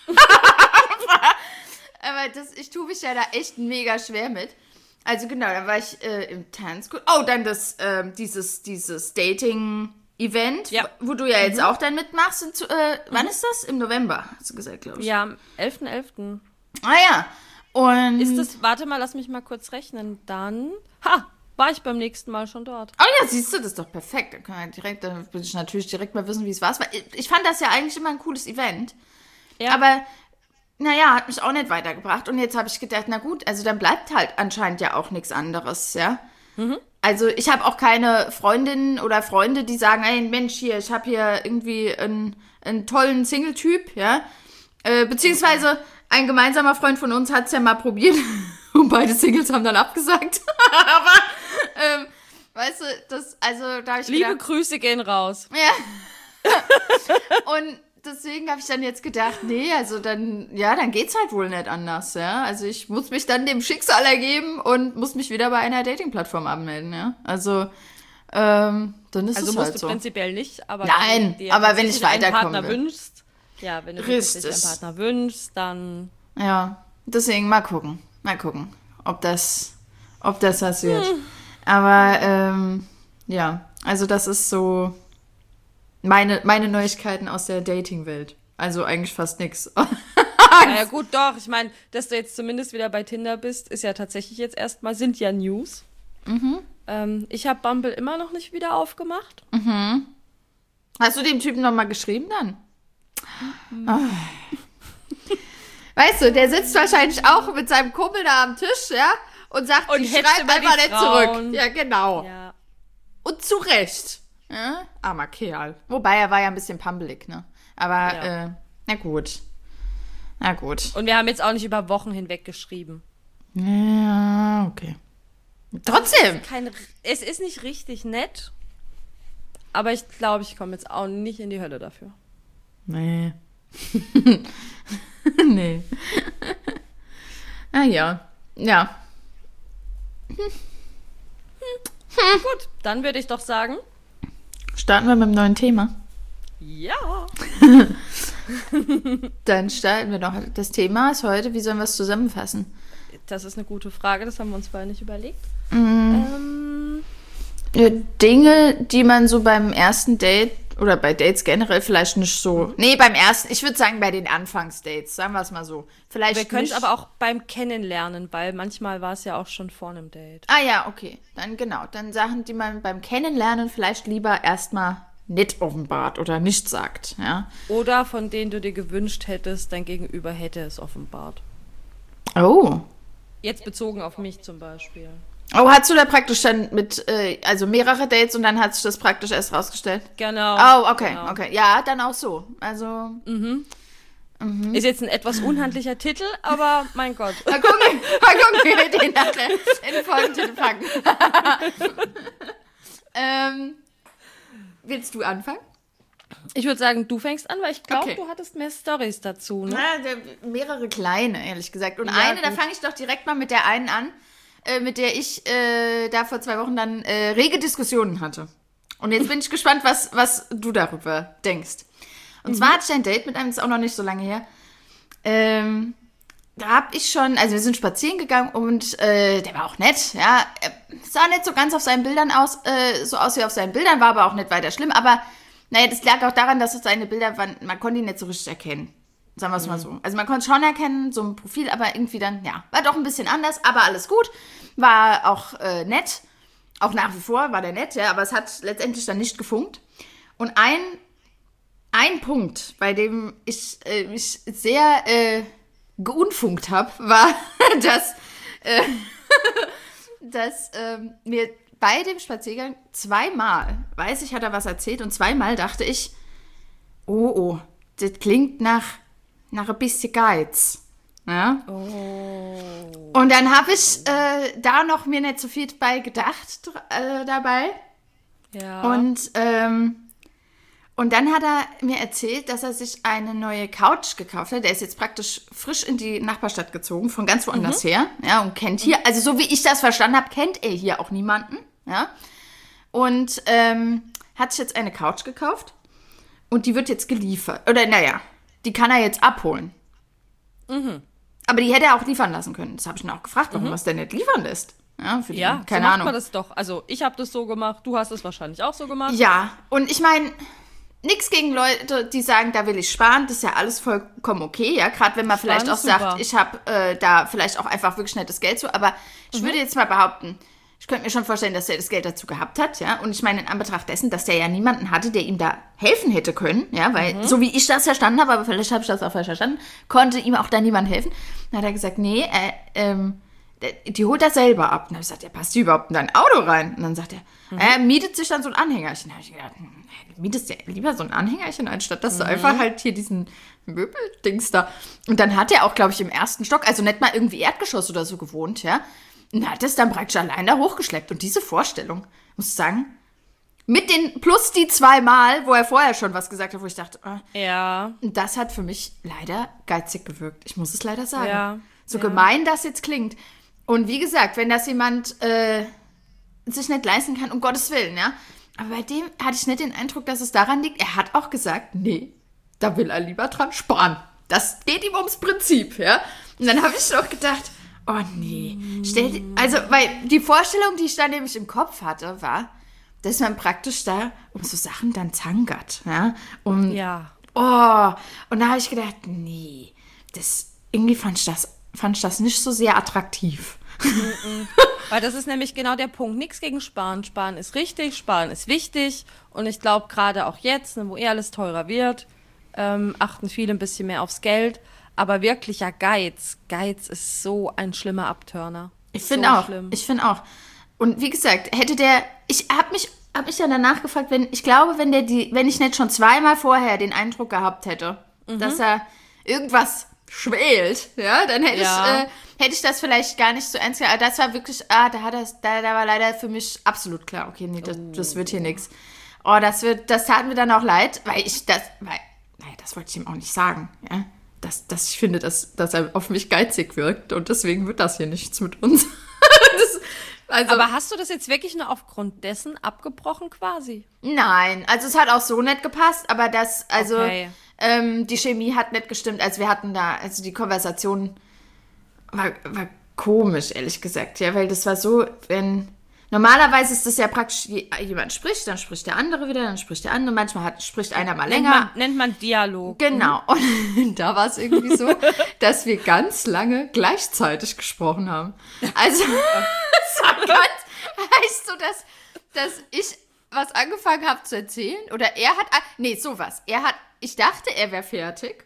Aber das, ich tue mich ja da echt mega schwer mit. Also genau, dann war ich äh, im Tanzkurs. Oh, dann das, äh, dieses, dieses Dating-Event, ja. wo du ja jetzt mhm. auch dann mitmachst. Und, äh, mhm. Wann ist das? Im November, hast du gesagt, glaube ich. Ja, am elften elften Ah ja. Und ist das, warte mal, lass mich mal kurz rechnen. Dann, ha, war ich beim nächsten Mal schon dort. Oh ja, siehst du, das ist doch perfekt. Dann kann ich direkt, dann will ich natürlich direkt mal wissen, wie es war. Ich, ich fand das ja eigentlich immer ein cooles Event. Ja. Aber naja, hat mich auch nicht weitergebracht. Und jetzt habe ich gedacht, na gut, also dann bleibt halt anscheinend ja auch nichts anderes, ja. Mhm. Also ich habe auch keine Freundinnen oder Freunde, die sagen, ey Mensch, hier, ich habe hier irgendwie einen, einen tollen Single-Typ, ja. Äh, beziehungsweise ein gemeinsamer Freund von uns hat es ja mal probiert und beide Singles haben dann abgesagt. Aber, ähm, weißt du, das, also da habe ich Liebe gedacht, Grüße gehen raus. Ja. Und deswegen habe ich dann jetzt gedacht, nee, also dann, ja, dann geht's halt wohl nicht anders, ja. Also ich muss mich dann dem Schicksal ergeben und muss mich wieder bei einer Dating-Plattform anmelden, ja. Also, ähm, dann ist also es musst halt du so. prinzipiell nicht, aber Nein, wenn dir aber wenn ich einen weiterkommen Partner will. wünschst, ja, wenn du Richtig. wirklich einen Partner wünschst, dann Ja, deswegen mal gucken, mal gucken, ob das, ob das was wird. Hm. Aber, ähm, ja, also das ist so Meine, meine Neuigkeiten aus der Dating-Welt. Also eigentlich fast nix. Naja gut, doch. Ich meine, dass du jetzt zumindest wieder bei Tinder bist, ist ja tatsächlich jetzt erstmal, sind ja News. Mhm. Ähm, ich habe Bumble immer noch nicht wieder aufgemacht. Mhm. Hast du dem Typen nochmal geschrieben dann? Mhm. Oh. Weißt du, der sitzt wahrscheinlich auch mit seinem Kumpel da am Tisch, ja? Und sagt, und ich schreibe einfach nicht zurück. Ja, genau. Ja. Und zu Recht. Ja, armer Kerl. Wobei, er war ja ein bisschen pummelig, ne? Aber, ja. äh, na gut. Na gut. Und wir haben jetzt auch nicht über Wochen hinweg geschrieben. Ja, okay. Trotzdem. Es ist, kein, es ist nicht richtig nett, aber ich glaube, ich komme jetzt auch nicht in die Hölle dafür. Nee. Nee. Ah ja. Ja. Hm. Hm. Gut, dann würde ich doch sagen, starten wir mit dem neuen Thema. Ja. Dann starten wir noch. Das Thema ist heute, wie sollen wir es zusammenfassen? Das ist eine gute Frage, das haben wir uns vorher nicht überlegt. Mm. Ähm. Ja, Dinge, die man so beim ersten Date oder bei Dates generell vielleicht nicht so. Nee, beim ersten, ich würde sagen bei den Anfangsdates, sagen wir es mal so. Vielleicht wir können es nicht, aber auch beim Kennenlernen, weil manchmal war es ja auch schon vor einem Date. Ah ja, okay. Dann genau. Dann Sachen, die man beim Kennenlernen vielleicht lieber erstmal nicht offenbart oder nicht sagt, ja. Oder von denen du dir gewünscht hättest, dein Gegenüber hätte es offenbart. Oh. Jetzt bezogen auf mich zum Beispiel. Oh, hast du da praktisch dann mit, äh, also mehrere Dates und dann hat sich das praktisch erst rausgestellt? Genau. Oh, okay, genau. okay. Ja, dann auch so. Also. Mhm. Mhm. Ist jetzt ein etwas unhandlicher Titel, aber mein Gott. Mal gucken, mal gucken wie wir den nachher in den Folgentitel packen. ähm, willst du anfangen? Ich würde sagen, du fängst an, weil ich glaube, okay. du hattest mehr Storys dazu, ne? Na, der, mehrere kleine, ehrlich gesagt. Und ja, eine, gut. da fange ich doch direkt mal mit der einen an, äh, mit der ich äh, da vor zwei Wochen dann äh, rege Diskussionen hatte. Und jetzt bin ich gespannt, was, was du darüber denkst. Und mhm. zwar hatte ich ein Date mit einem, das ist auch noch nicht so lange her. Ähm, da hab ich schon, also wir sind spazieren gegangen und äh, der war auch nett, ja. Er sah nicht so ganz auf seinen Bildern aus, äh, so aus wie auf seinen Bildern, war aber auch nicht weiter schlimm. Aber naja, das lag auch daran, dass es seine Bilder waren, man konnte ihn nicht so richtig erkennen. Sagen wir es mhm. mal so. Also man konnte schon erkennen, so ein Profil, aber irgendwie dann, ja, war doch ein bisschen anders, aber alles gut. War auch äh, nett. Auch nach wie vor war der nett, ja, aber es hat letztendlich dann nicht gefunkt. Und ein, ein Punkt, bei dem ich äh, mich sehr äh, geunfunkt habe, war, dass, äh, dass äh, mir bei dem Spaziergang zweimal, weiß ich, hat er was erzählt und zweimal dachte ich, oh, oh, das klingt nach, nach ein bisschen Geiz. Ja? Oh. Und dann habe ich äh, da noch mir nicht so viel bei gedacht äh, dabei. Ja. Und, ähm, und dann hat er mir erzählt, dass er sich eine neue Couch gekauft hat. Der ist jetzt praktisch frisch in die Nachbarstadt gezogen, von ganz woanders mhm. her. Ja, und kennt hier, also so wie ich das verstanden habe, kennt er hier auch niemanden. Ja. Und ähm, hat sich jetzt eine Couch gekauft und die wird jetzt geliefert. Oder naja, die kann er jetzt abholen. Mhm. Aber die hätte er auch liefern lassen können. Das habe ich ihn auch gefragt, warum mhm. er es denn nicht liefern lässt. Ja, für die, ja keine so macht Ahnung. man das doch. Also ich habe das so gemacht, du hast es wahrscheinlich auch so gemacht. Ja, und ich meine, nichts gegen Leute, die sagen, da will ich sparen. Das ist ja alles vollkommen okay. Ja, gerade wenn man Sparen vielleicht auch sagt, super. ich habe äh, da vielleicht auch einfach wirklich nettes Geld zu. Aber ich mhm. würde jetzt mal behaupten, ich könnte mir schon vorstellen, dass er das Geld dazu gehabt hat, ja. Und ich meine, in Anbetracht dessen, dass der ja niemanden hatte, der ihm da helfen hätte können, ja, weil, mhm. so wie ich das verstanden habe, aber vielleicht habe ich das auch falsch verstanden, konnte ihm auch da niemand helfen. Dann hat er gesagt, nee, äh, ähm, die holt er selber ab. Und dann habe ich gesagt, ja, passt die überhaupt in dein Auto rein? Und dann sagt er, mhm. er mietet sich dann so ein Anhängerchen. Da habe ich gedacht, mietest du lieber so ein Anhängerchen, anstatt dass mhm. du einfach halt hier diesen Möbeldings da. Und dann hat er auch, glaube ich, im ersten Stock, also nicht mal irgendwie Erdgeschoss oder so gewohnt, ja. Und hat es dann praktisch allein da hochgeschleppt. Und diese Vorstellung, muss ich sagen, mit den, plus die zweimal, wo er vorher schon was gesagt hat, wo ich dachte, äh, ja. das hat für mich leider geizig gewirkt. Ich muss es leider sagen. Ja. So ja. gemein das jetzt klingt. Und wie gesagt, wenn das jemand äh, sich nicht leisten kann, um Gottes Willen, ja. Aber bei dem hatte ich nicht den Eindruck, dass es daran liegt. Er hat auch gesagt, nee, da will er lieber dran sparen. Das geht ihm ums Prinzip, ja. Und dann habe ich noch gedacht, oh nee, stell, also, weil die Vorstellung, die ich da nämlich im Kopf hatte, war, dass man praktisch da um so Sachen dann zangert, ja. Um, ja. Oh, und da habe ich gedacht, nee, das, irgendwie fand ich das, fand ich das nicht so sehr attraktiv. Weil das ist nämlich genau der Punkt. Nichts gegen Sparen. Sparen ist richtig, Sparen ist wichtig. Und ich glaube, gerade auch jetzt, ne, wo eh alles teurer wird, ähm, achten viele ein bisschen mehr aufs Geld. Aber wirklicher Geiz, Geiz ist so ein schlimmer Abturner. Ich finde so auch, schlimm. ich finde auch. Und wie gesagt, hätte der, ich habe mich, hab mich ja danach gefragt, wenn, ich glaube, wenn der die, wenn ich nicht schon zweimal vorher den Eindruck gehabt hätte, mhm. dass er irgendwas schwelt, ja, dann hätte ja. ich, äh, hätte ich das vielleicht gar nicht so ernst genommen. Aber das war wirklich, ah, da hat das, da, da war leider für mich absolut klar, okay, nee, das, oh. das wird hier nichts. Oh, das wird, das tat mir dann auch leid, weil ich das, weil, naja, das wollte ich ihm auch nicht sagen, ja. Dass, dass ich finde, dass, dass er auf mich geizig wirkt und deswegen wird das hier nichts mit uns. das, also, aber hast du das jetzt wirklich nur aufgrund dessen abgebrochen quasi? Nein, also es hat auch so nicht gepasst, aber das, also okay. ähm, die Chemie hat nicht gestimmt, als wir hatten da, also die Konversation war, war komisch, ehrlich gesagt, ja, weil das war so, wenn, normalerweise ist das ja praktisch, jemand spricht, dann spricht der andere wieder, dann spricht der andere, manchmal hat, spricht einer mal länger. Nennt man, nennt man Dialog. Genau, und da war es irgendwie so, dass wir ganz lange gleichzeitig gesprochen haben. Also, es war ganz, heißt so, dass, dass ich was angefangen habe zu erzählen, oder er hat, nee, sowas, er hat, ich dachte, er wäre fertig.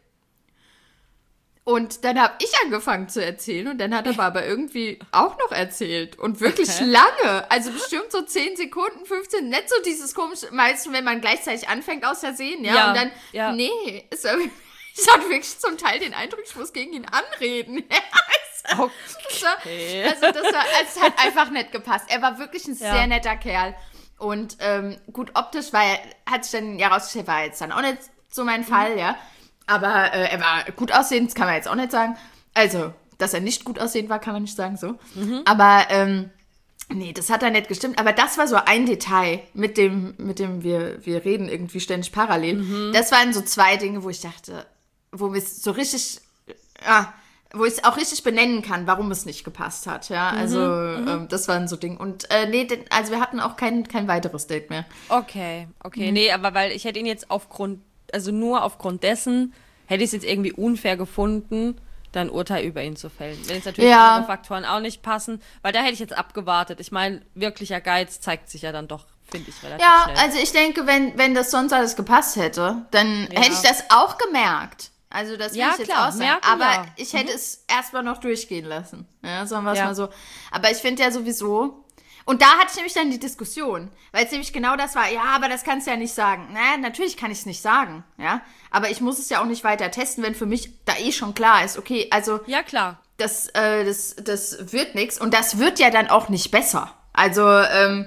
Und dann habe ich angefangen zu erzählen und dann hat er aber irgendwie auch noch erzählt und wirklich okay. lange, also bestimmt so zehn Sekunden, fünfzehn, nicht so dieses komische, meistens wenn man gleichzeitig anfängt aus Versehen, ja, ja und dann, ja. nee, es war, ich hatte wirklich zum Teil den Eindruck, ich muss gegen ihn anreden. also, okay. das war, also das war, es hat einfach nicht gepasst. Er war wirklich ein ja. sehr netter Kerl und ähm, gut optisch war er, hat sich dann ja rausgestellt, war jetzt dann auch nicht so mein Fall, mhm. ja. Aber äh, er war gut aussehend, das kann man jetzt auch nicht sagen. Also, dass er nicht gut aussehend war, kann man nicht sagen, so. Mhm. Aber, ähm, nee, das hat da nicht gestimmt. Aber das war so ein Detail, mit dem, mit dem wir, wir reden irgendwie ständig parallel. Mhm. Das waren so zwei Dinge, wo ich dachte, wo wir es so richtig, ja, wo ich es auch richtig benennen kann, warum es nicht gepasst hat, ja. Also, mhm. ähm, das waren so Dinge. Und, äh, nee, denn, also wir hatten auch kein, kein weiteres Date mehr. Okay, okay. Mhm. Nee, aber weil ich hätte ihn jetzt aufgrund also nur aufgrund dessen hätte ich es jetzt irgendwie unfair gefunden, dann Urteil über ihn zu fällen. Wenn jetzt natürlich ja. andere Faktoren auch nicht passen, weil da hätte ich jetzt abgewartet. Ich meine, wirklicher Geiz zeigt sich ja dann doch, finde ich, relativ ja, schnell. Ja, also ich denke, wenn, wenn das sonst alles gepasst hätte, dann ja. hätte ich das auch gemerkt. Also das will ja, ich jetzt klar, auch sagen. merken, Aber ja. ich hätte mhm. es erstmal noch durchgehen lassen. Ja, sagen wir es ja. mal so. Aber ich finde ja sowieso, Und da hatte ich nämlich dann die Diskussion, weil es nämlich genau das war, ja, aber das kannst du ja nicht sagen. Na, natürlich kann ich es nicht sagen, ja, aber ich muss es ja auch nicht weiter testen, wenn für mich da eh schon klar ist, okay, also ja, klar. Das, äh, das, das wird nichts und das wird ja dann auch nicht besser. Also, ähm,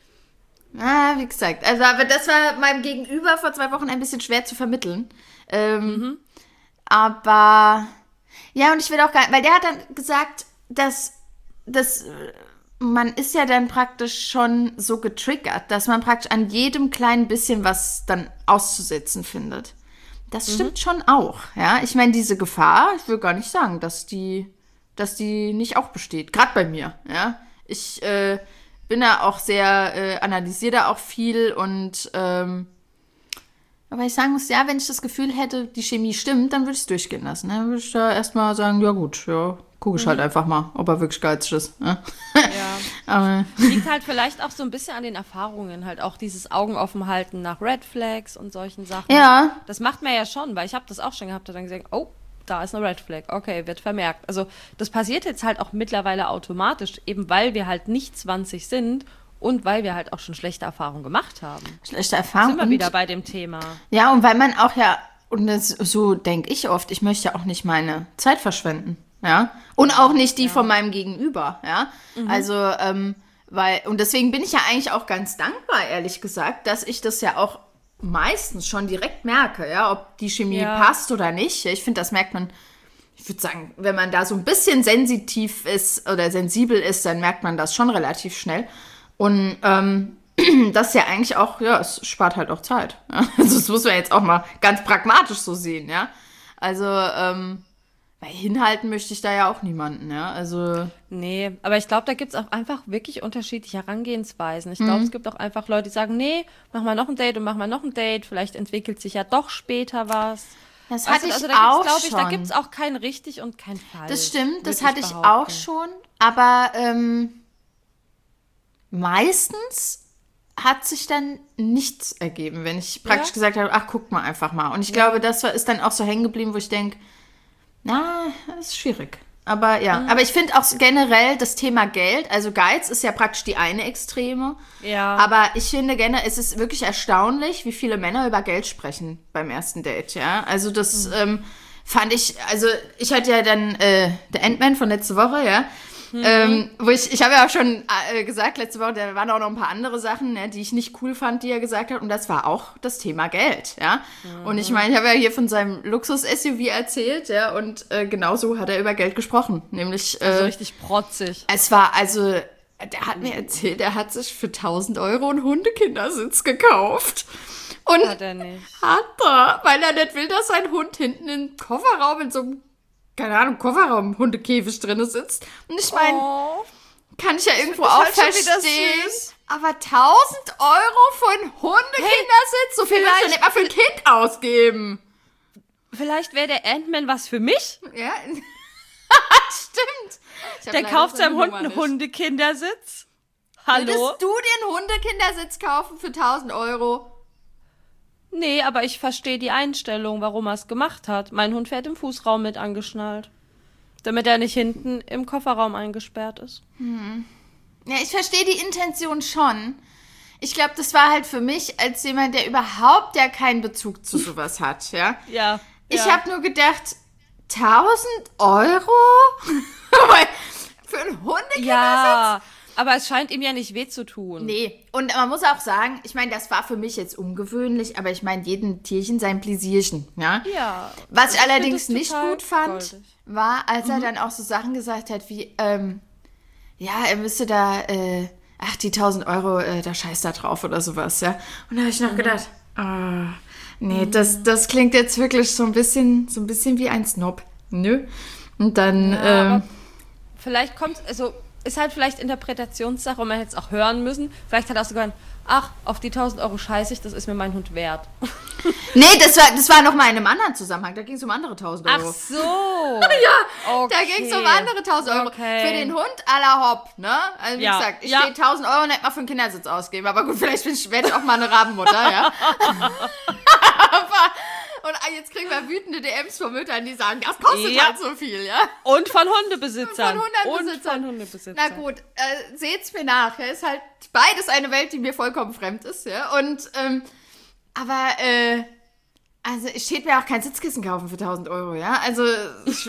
ah, wie gesagt, also, aber das war meinem Gegenüber vor zwei Wochen ein bisschen schwer zu vermitteln. Ähm, mhm. Aber, ja, und ich will auch gar nicht, weil der hat dann gesagt, dass, dass man ist ja dann praktisch schon so getriggert, dass man praktisch an jedem kleinen bisschen was dann auszusetzen findet. Das mhm. stimmt schon auch, ja. Ich meine, diese Gefahr, ich will gar nicht sagen, dass die, dass die nicht auch besteht. Gerade bei mir, ja. Ich äh, bin da auch sehr, äh, analysiere da auch viel und ähm, aber ich sagen muss, ja, wenn ich das Gefühl hätte, die Chemie stimmt, dann würde ich es durchgehen lassen. Dann würde ich da erstmal sagen, ja gut, ja, gucke ich mhm. halt einfach mal, ob er wirklich geizig ist. Ja. Ja. Aber liegt halt vielleicht auch so ein bisschen an den Erfahrungen, halt auch dieses Augen offen halten nach Red Flags und solchen Sachen. Ja. Das macht man ja schon, weil ich habe das auch schon gehabt, da dann gesagt, oh, da ist eine Red Flag, okay, wird vermerkt. Also das passiert jetzt halt auch mittlerweile automatisch, eben weil wir halt nicht zwanzig sind und weil wir halt auch schon schlechte Erfahrungen gemacht haben. Schlechte Erfahrungen. Sind wir wieder bei dem Thema. Ja, und weil man auch ja, und das, so denke ich oft, ich möchte ja auch nicht meine Zeit verschwenden, ja, und auch nicht die ja. von meinem Gegenüber, ja, mhm. also, ähm, weil, und deswegen bin ich ja eigentlich auch ganz dankbar, ehrlich gesagt, dass ich das ja auch meistens schon direkt merke, ja, ob die Chemie ja. passt oder nicht. Ich finde, das merkt man, ich würde sagen, wenn man da so ein bisschen sensitiv ist oder sensibel ist, dann merkt man das schon relativ schnell. Und ähm, das ist ja eigentlich auch, ja, es spart halt auch Zeit. Ja? Also das muss man jetzt auch mal ganz pragmatisch so sehen, ja. Also, ähm, weil hinhalten möchte ich da ja auch niemanden, ja. Also. Nee, aber ich glaube, da gibt es auch einfach wirklich unterschiedliche Herangehensweisen. Ich glaube, mhm. es gibt auch einfach Leute, die sagen, nee, mach mal noch ein Date und mach mal noch ein Date, vielleicht entwickelt sich ja doch später was. Das hatte ich also, da auch gibt's, ich, schon. Da gibt es auch kein richtig und kein falsch. Das stimmt, das hatte ich auch schon, aber ähm, meistens hat sich dann nichts ergeben, wenn ich praktisch ja? gesagt habe, ach, guck mal einfach mal. Und ich ja. glaube, das ist dann auch so hängen geblieben, wo ich denke, na, das ist schwierig. Aber ja, mhm. aber ich finde auch generell das Thema Geld, also Geiz ist ja praktisch die eine Extreme. Ja. Aber ich finde generell, es ist wirklich erstaunlich, wie viele Männer über Geld sprechen beim ersten Date, ja. Also das mhm. ähm, fand ich, also ich hatte ja dann äh, der Ant-Man von letzte Woche, ja. Mhm. Ähm, wo ich, ich habe ja auch schon äh, gesagt, letzte Woche, da waren auch noch ein paar andere Sachen, ne, die ich nicht cool fand, die er gesagt hat. Und das war auch das Thema Geld, ja. Mhm. Und ich meine, ich habe ja hier von seinem Luxus-S U V erzählt, ja. Und äh, genauso hat er über Geld gesprochen. Nämlich. Äh, also richtig protzig. Es war, also, der hat mir erzählt, er hat sich für tausend Euro einen Hundekindersitz gekauft. Und hat er nicht. Hat er, weil er nicht will, dass sein Hund hinten im Kofferraum in so einem, keine Ahnung, Kofferraum Hundekäfig drin sitzt. Und ich meine, oh, kann ich ja irgendwo auch halt verstehen. Aber tausend Euro für einen Hundekindersitz, hey, so viel willst du nicht mal für ein Kind ausgeben. Vielleicht wäre der Ant-Man was für mich? Ja, stimmt. Der kauft seinem Hund einen Hundekindersitz. Hallo? Würdest du dir einen Hundekindersitz kaufen für tausend Euro? Nee, aber ich verstehe die Einstellung, warum er es gemacht hat. Mein Hund fährt im Fußraum mit angeschnallt. Damit er nicht hinten im Kofferraum eingesperrt ist. Hm. Ja, ich verstehe die Intention schon. Ich glaube, das war halt für mich als jemand, der überhaupt ja keinen Bezug zu sowas hat, ja? Ja. Ich ja. habe nur gedacht, tausend Euro? Für einen Hundekindersitz? Ja. Aber es scheint ihm ja nicht weh zu tun. Nee, und man muss auch sagen, ich meine, das war für mich jetzt ungewöhnlich, aber ich meine, jedem Tierchen sein Pläsierchen, ja? Ja. Was ich allerdings nicht gut fand, goldig. war, als er mhm. dann auch so Sachen gesagt hat wie, ähm, ja, er müsste da, äh, ach, die tausend Euro, äh, da scheißt er drauf oder sowas, ja? Und da habe ich noch mhm. gedacht, ah, nee, mhm. das, das klingt jetzt wirklich so ein bisschen, so ein bisschen wie ein Snob, nö? Und dann, ja, ähm, vielleicht kommt, also, ist halt vielleicht Interpretationssache und man hätte es auch hören müssen. Vielleicht hat er auch so gesagt, ach, auf die tausend Euro scheiße ich, das ist mir mein Hund wert. Nee, das war, das war noch mal in einem anderen Zusammenhang. Da ging es um andere tausend Euro. Ach so. Ja, okay. Da ging es um andere tausend Euro. Okay. Für den Hund à la Hopp, ne? Also wie ja. gesagt, ich ja. stehe tausend Euro nicht mal für einen Kindersitz ausgeben. Aber gut, vielleicht werde ich auch mal eine Rabenmutter, ja? aber, Und jetzt kriegen wir wütende D Ms von Müttern, die sagen, das kostet Ja. halt so viel, ja. Und von Hundebesitzern. Von Hundebesitzern. Und von Hundebesitzern. Na gut, äh, seht's mir nach. Ja. Ist halt beides eine Welt, die mir vollkommen fremd ist, ja. Und, ähm, aber, äh, also ich hätte mir auch kein Sitzkissen kaufen für tausend Euro, ja. Also, ich,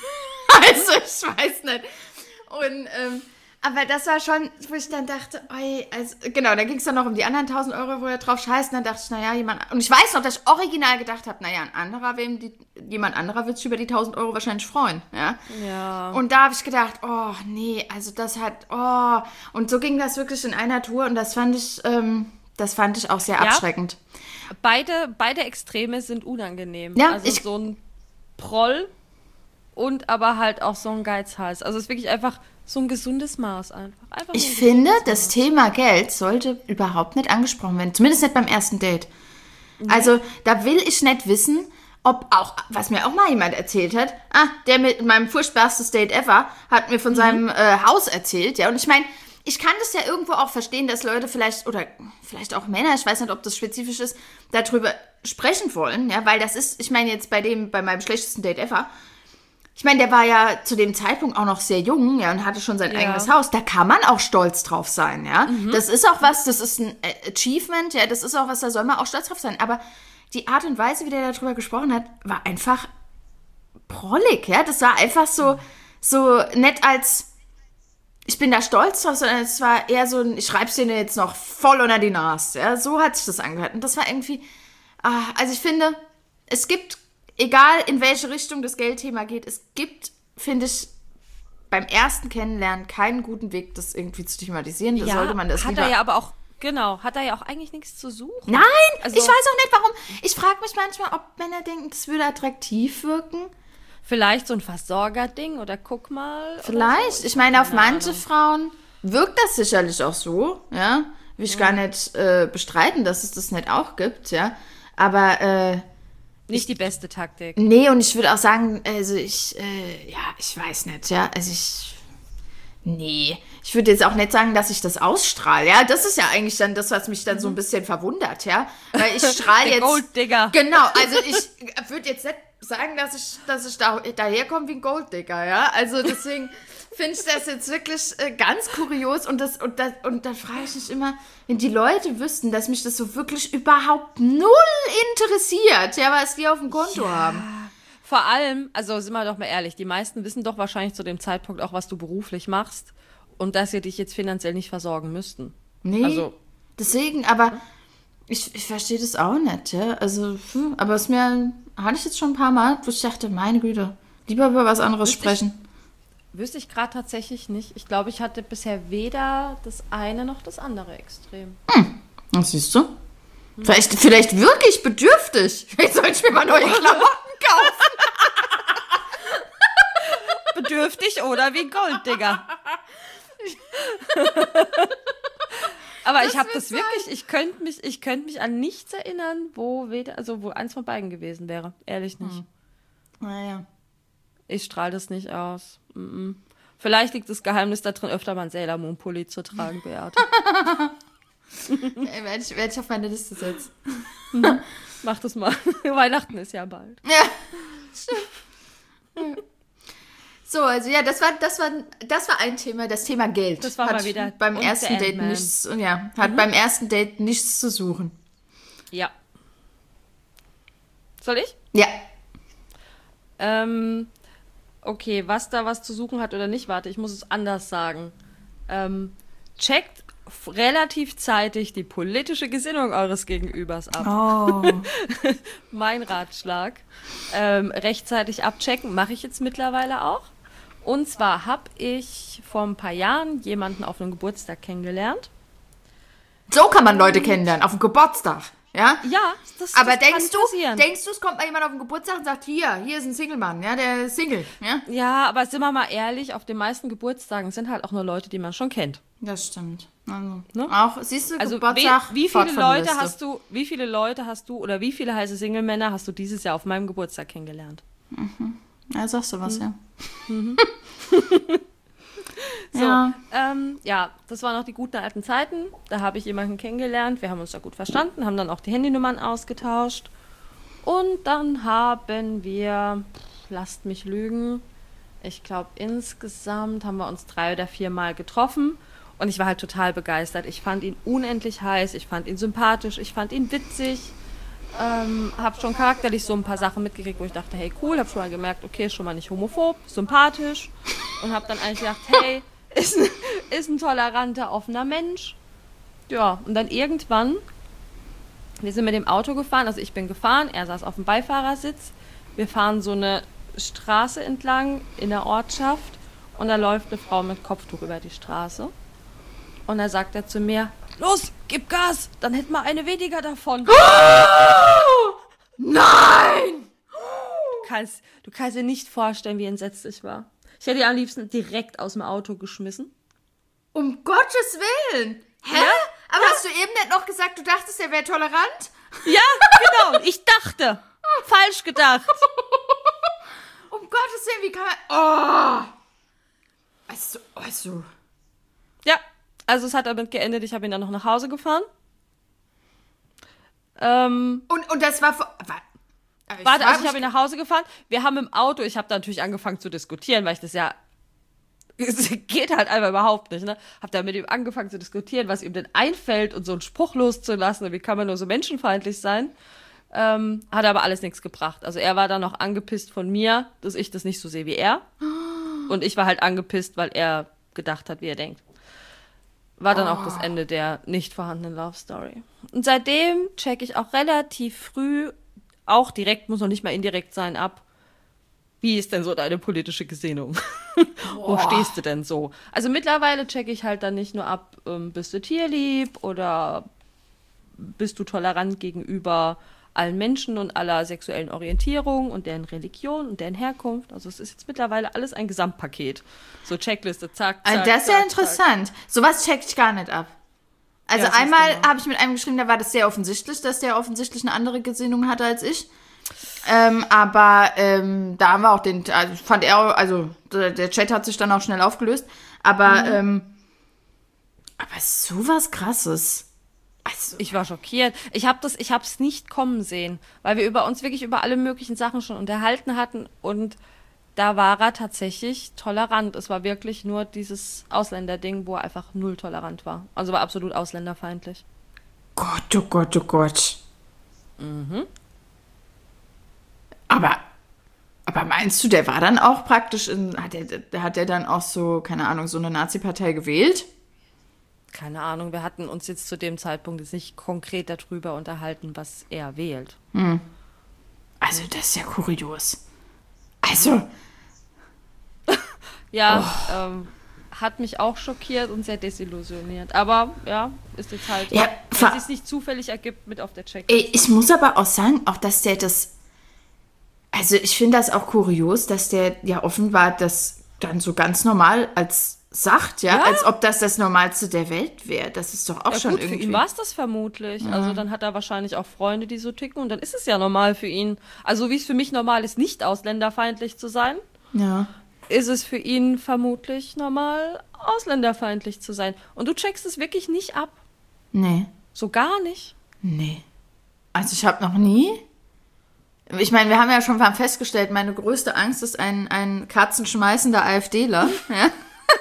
also ich weiß nicht. Und, ähm, aber das war schon, wo ich dann dachte, oi, also, genau, da ging es dann noch um die anderen tausend Euro, wo er drauf scheißt. Und dann dachte ich, naja, jemand, und ich weiß noch, dass ich original gedacht habe, naja, ein anderer, wem die, jemand anderer wird sich über die tausend Euro wahrscheinlich freuen, ja. Ja. Und da habe ich gedacht, oh, nee, also das hat, oh. Und so ging das wirklich in einer Tour und das fand ich, ähm, das fand ich auch sehr Ja. abschreckend. Beide, beide Extreme sind unangenehm. Ja, also ich- so ein Proll und aber halt auch so ein Geizhals. Also es ist wirklich einfach so ein gesundes Maß einfach. einfach Ich nur ein finde, gesundes das Maß. Thema Geld sollte überhaupt nicht angesprochen werden. Zumindest nicht beim ersten Date. Also, da will ich nicht wissen, ob auch, was mir auch mal jemand erzählt hat, ah, der mit meinem furchtbarstes Date ever hat mir von seinem äh, Haus erzählt, ja. Und ich meine, ich kann das ja irgendwo auch verstehen, dass Leute vielleicht, oder vielleicht auch Männer, ich weiß nicht, ob das spezifisch ist, darüber sprechen wollen, ja, weil das ist, ich meine jetzt bei dem, bei meinem schlechtesten Date ever, ich meine, der war ja zu dem Zeitpunkt auch noch sehr jung, ja, und hatte schon sein Ja. eigenes Haus. Da kann man auch stolz drauf sein, ja. Das ist auch was, das ist ein Achievement, ja, das ist auch was, da soll man auch stolz drauf sein. Aber die Art und Weise, wie der darüber gesprochen hat, war einfach prollig, ja. Das war einfach so, so nett als, ich bin da stolz drauf, sondern es war eher so ein, ich schreib's dir jetzt noch voll unter die Nase, ja. So hat sich das angehört. Und das war irgendwie, ah, also ich finde, es gibt, egal in welche Richtung das Geldthema geht, es gibt, finde ich, beim ersten Kennenlernen keinen guten Weg, das irgendwie zu thematisieren. Da Ja, sollte man das hat lieber... er ja aber auch, genau, hat er ja auch eigentlich nichts zu suchen. Nein, Also- ich weiß auch nicht, warum. Ich frage mich manchmal, ob Männer denken, das würde attraktiv wirken. Vielleicht so ein Versorgerding oder guck mal. oder Vielleicht. so. Ich meine, auf keine manche Ahnung. Frauen wirkt das sicherlich auch so, ja. Will ich gar nicht äh, bestreiten, dass es das nicht auch gibt, ja. Aber, äh, Nicht die beste Taktik. nee, und ich würde auch sagen, also ich, äh, ja, ich weiß nicht, ja, also ich, nee, ich würde jetzt auch nicht sagen, dass ich das ausstrahle, ja, das ist ja eigentlich dann das, was mich dann so ein bisschen verwundert, ja, weil ich strahle Der jetzt, Golddigger. genau, also ich würde jetzt nicht sagen, dass ich, dass ich da, daherkomme wie ein Golddigger, ja, also deswegen finde ich das jetzt wirklich äh, ganz kurios und das, und das, und da frage ich mich immer, wenn die Leute wüssten, dass mich das so wirklich überhaupt null interessiert, ja, was die auf dem Konto haben. Vor allem, also sind wir doch mal ehrlich, die meisten wissen doch wahrscheinlich zu dem Zeitpunkt auch, was du beruflich machst und dass sie dich jetzt finanziell nicht versorgen müssten. Nee, Also- deswegen, aber ich, ich verstehe das auch nicht, ja. Also, hm, aber es mir, hatte ich jetzt schon ein paar Mal, wo ich dachte, meine Güte, lieber über was anderes Wüsste ich- sprechen. Wüsste ich gerade tatsächlich nicht. Ich glaube, ich hatte bisher weder das eine noch das andere Extrem. Das siehst du? Vielleicht, vielleicht wirklich bedürftig. Vielleicht sollte ich mir mal neue Klamotten kaufen. Bedürftig oder wie Golddigger. Aber ich habe wird das wirklich, ich könnte mich, ich könnte mich an nichts erinnern, wo weder, also wo eins von beiden gewesen wäre. Ehrlich nicht. Naja. Ich strahle das nicht aus. Mm-mm. Vielleicht liegt das Geheimnis da drin, öfter mal einen Sailor Moon Pulli zu tragen, Beate. Ey, werde ich, werd ich auf meine Liste setzen. Mach das mal. Weihnachten ist ja bald. Ja, stimmt. So, also ja, das war, das war, das war ein Thema, das Thema Geld. Das war hat mal wieder- beim und ersten der Date Ant-Man. nichts, ja, hat beim ersten Date nichts zu suchen. Ja. Soll ich? Ja. Ähm, okay, was da was zu suchen hat oder nicht, warte, ich muss es anders sagen. Ähm, checkt f- relativ zeitig die politische Gesinnung eures Gegenübers ab. Oh. Mein Ratschlag. Ähm, rechtzeitig abchecken, mache ich jetzt mittlerweile auch. Und zwar habe ich vor ein paar Jahren jemanden auf einem Geburtstag kennengelernt. So kann man Leute kennenlernen, auf dem Geburtstag. Ja? Ja, das, Aber das denkst kann du, passieren. denkst du, es kommt mal jemand auf den Geburtstag und sagt, hier, hier ist ein Single-Mann, ja, der ist Single, ja? Ja, aber sind wir mal ehrlich, auf den meisten Geburtstagen sind halt auch nur Leute, die man schon kennt. Das stimmt. Also, Ne? auch, siehst du, Also wie, Geburtstag, wie fort viele von der Leute Liste. hast du, wie viele Leute hast du oder wie viele heiße Single-Männer hast du dieses Jahr auf meinem Geburtstag kennengelernt? Ja, sagst du was, ja. So, Ja. ähm, ja, das waren noch die guten alten Zeiten. Da habe ich jemanden kennengelernt. Wir haben uns da gut verstanden, haben dann auch die Handynummern ausgetauscht. Und dann haben wir, lasst mich lügen, ich glaube insgesamt haben wir uns drei oder vier Mal getroffen. Und ich war halt total begeistert. Ich fand ihn unendlich heiß, ich fand ihn sympathisch, ich fand ihn witzig. Ähm, habe schon charakterlich so ein paar Sachen mitgekriegt, wo ich dachte, hey cool, habe schon mal gemerkt, okay, ist schon mal nicht homophob, sympathisch. Und habe dann eigentlich gedacht, hey, ist ein, ist ein toleranter, offener Mensch. Ja, und dann irgendwann, wir sind mit dem Auto gefahren, also ich bin gefahren, er saß auf dem Beifahrersitz. Wir fahren so eine Straße entlang in der Ortschaft und da läuft eine Frau mit Kopftuch über die Straße. Und da sagt er zu mir, los, gib Gas, dann hätten wir eine weniger davon. Oh, nein! Du kannst, du kannst dir nicht vorstellen, wie entsetzt ich war. Ich hätte ihn am liebsten direkt aus dem Auto geschmissen. Um Gottes Willen! Hä? Ja? Aber hast du eben nicht noch gesagt, du dachtest, er wäre tolerant? Ja, genau, ich dachte. Falsch gedacht. Um Gottes Willen, wie kann man... Oh! Also, also... Ja, also es hat damit geendet, ich habe ihn dann noch nach Hause gefahren. Ähm, und, und das war... Vor, war ich warte, also ich habe ihn nach Hause gefahren. Wir haben im Auto, ich habe da natürlich angefangen zu diskutieren, weil ich das ja... Es geht halt einfach überhaupt nicht, ne? Hab da mit ihm angefangen zu diskutieren, was ihm denn einfällt und so einen Spruch loszulassen. Und wie kann man nur so menschenfeindlich sein? Ähm, hat aber alles nichts gebracht. Also er war dann noch angepisst von mir, dass ich das nicht so sehe wie er. Und ich war halt angepisst, weil er gedacht hat, wie er denkt. War dann oh. auch das Ende der nicht vorhandenen Love Story. Und seitdem checke ich auch relativ früh, auch direkt, muss noch nicht mal indirekt sein, ab, wie ist denn so deine politische Gesinnung? Wo stehst du denn so? Also mittlerweile checke ich halt dann nicht nur ab, ähm, bist du tierlieb oder bist du tolerant gegenüber allen Menschen und aller sexuellen Orientierung und deren Religion und deren Herkunft. Also es ist jetzt mittlerweile alles ein Gesamtpaket. So Checkliste, zack, zack, also das ist ja zack, interessant. Zack. Sowas check ich gar nicht ab. Also ja, einmal genau. habe ich mit einem geschrieben, da war das sehr offensichtlich, dass der offensichtlich eine andere Gesinnung hatte als ich. Ähm, aber ähm, da haben wir auch den, also fand er, also der, der Chat hat sich dann auch schnell aufgelöst. Aber, mhm. ähm, aber sowas Krasses. Also. Ich war schockiert. Ich habe das, ich habe es nicht kommen sehen, weil wir über uns wirklich über alle möglichen Sachen schon unterhalten hatten und da war er tatsächlich tolerant. Es war wirklich nur dieses Ausländerding, wo er einfach null tolerant war. Also war absolut ausländerfeindlich. Gott, oh Gott, oh Gott. Mhm. Aber, aber meinst du, der war dann auch praktisch, in, hat er hat der dann auch so, keine Ahnung, so eine Nazi-Partei gewählt? Keine Ahnung, wir hatten uns jetzt zu dem Zeitpunkt jetzt nicht konkret darüber unterhalten, was er wählt. Hm. Also das ist ja kurios. Also. ja, oh. ähm, hat mich auch schockiert und sehr desillusioniert. Aber ja, ist jetzt halt, ja, wenn es sich nicht zufällig ergibt, mit auf der Checkliste. Ich muss aber auch sagen, auch dass der das, also ich finde das auch kurios, dass der ja offenbar das dann so ganz normal als sagt, ja, ja, als ob das das Normalste der Welt wäre. Das ist doch auch ja, schon gut, irgendwie... Für ihn war es das vermutlich. Ja. Also dann hat er wahrscheinlich auch Freunde, die so ticken und dann ist es ja normal für ihn. Also wie es für mich normal ist, nicht ausländerfeindlich zu sein, ja. ist es für ihn vermutlich normal, ausländerfeindlich zu sein. Und du checkst es wirklich nicht ab. Nee. So gar nicht. Nee. Also ich habe noch nie... Ich meine, wir haben ja schon festgestellt, meine größte Angst ist ein, ein katzenschmeißender AfDler, ja.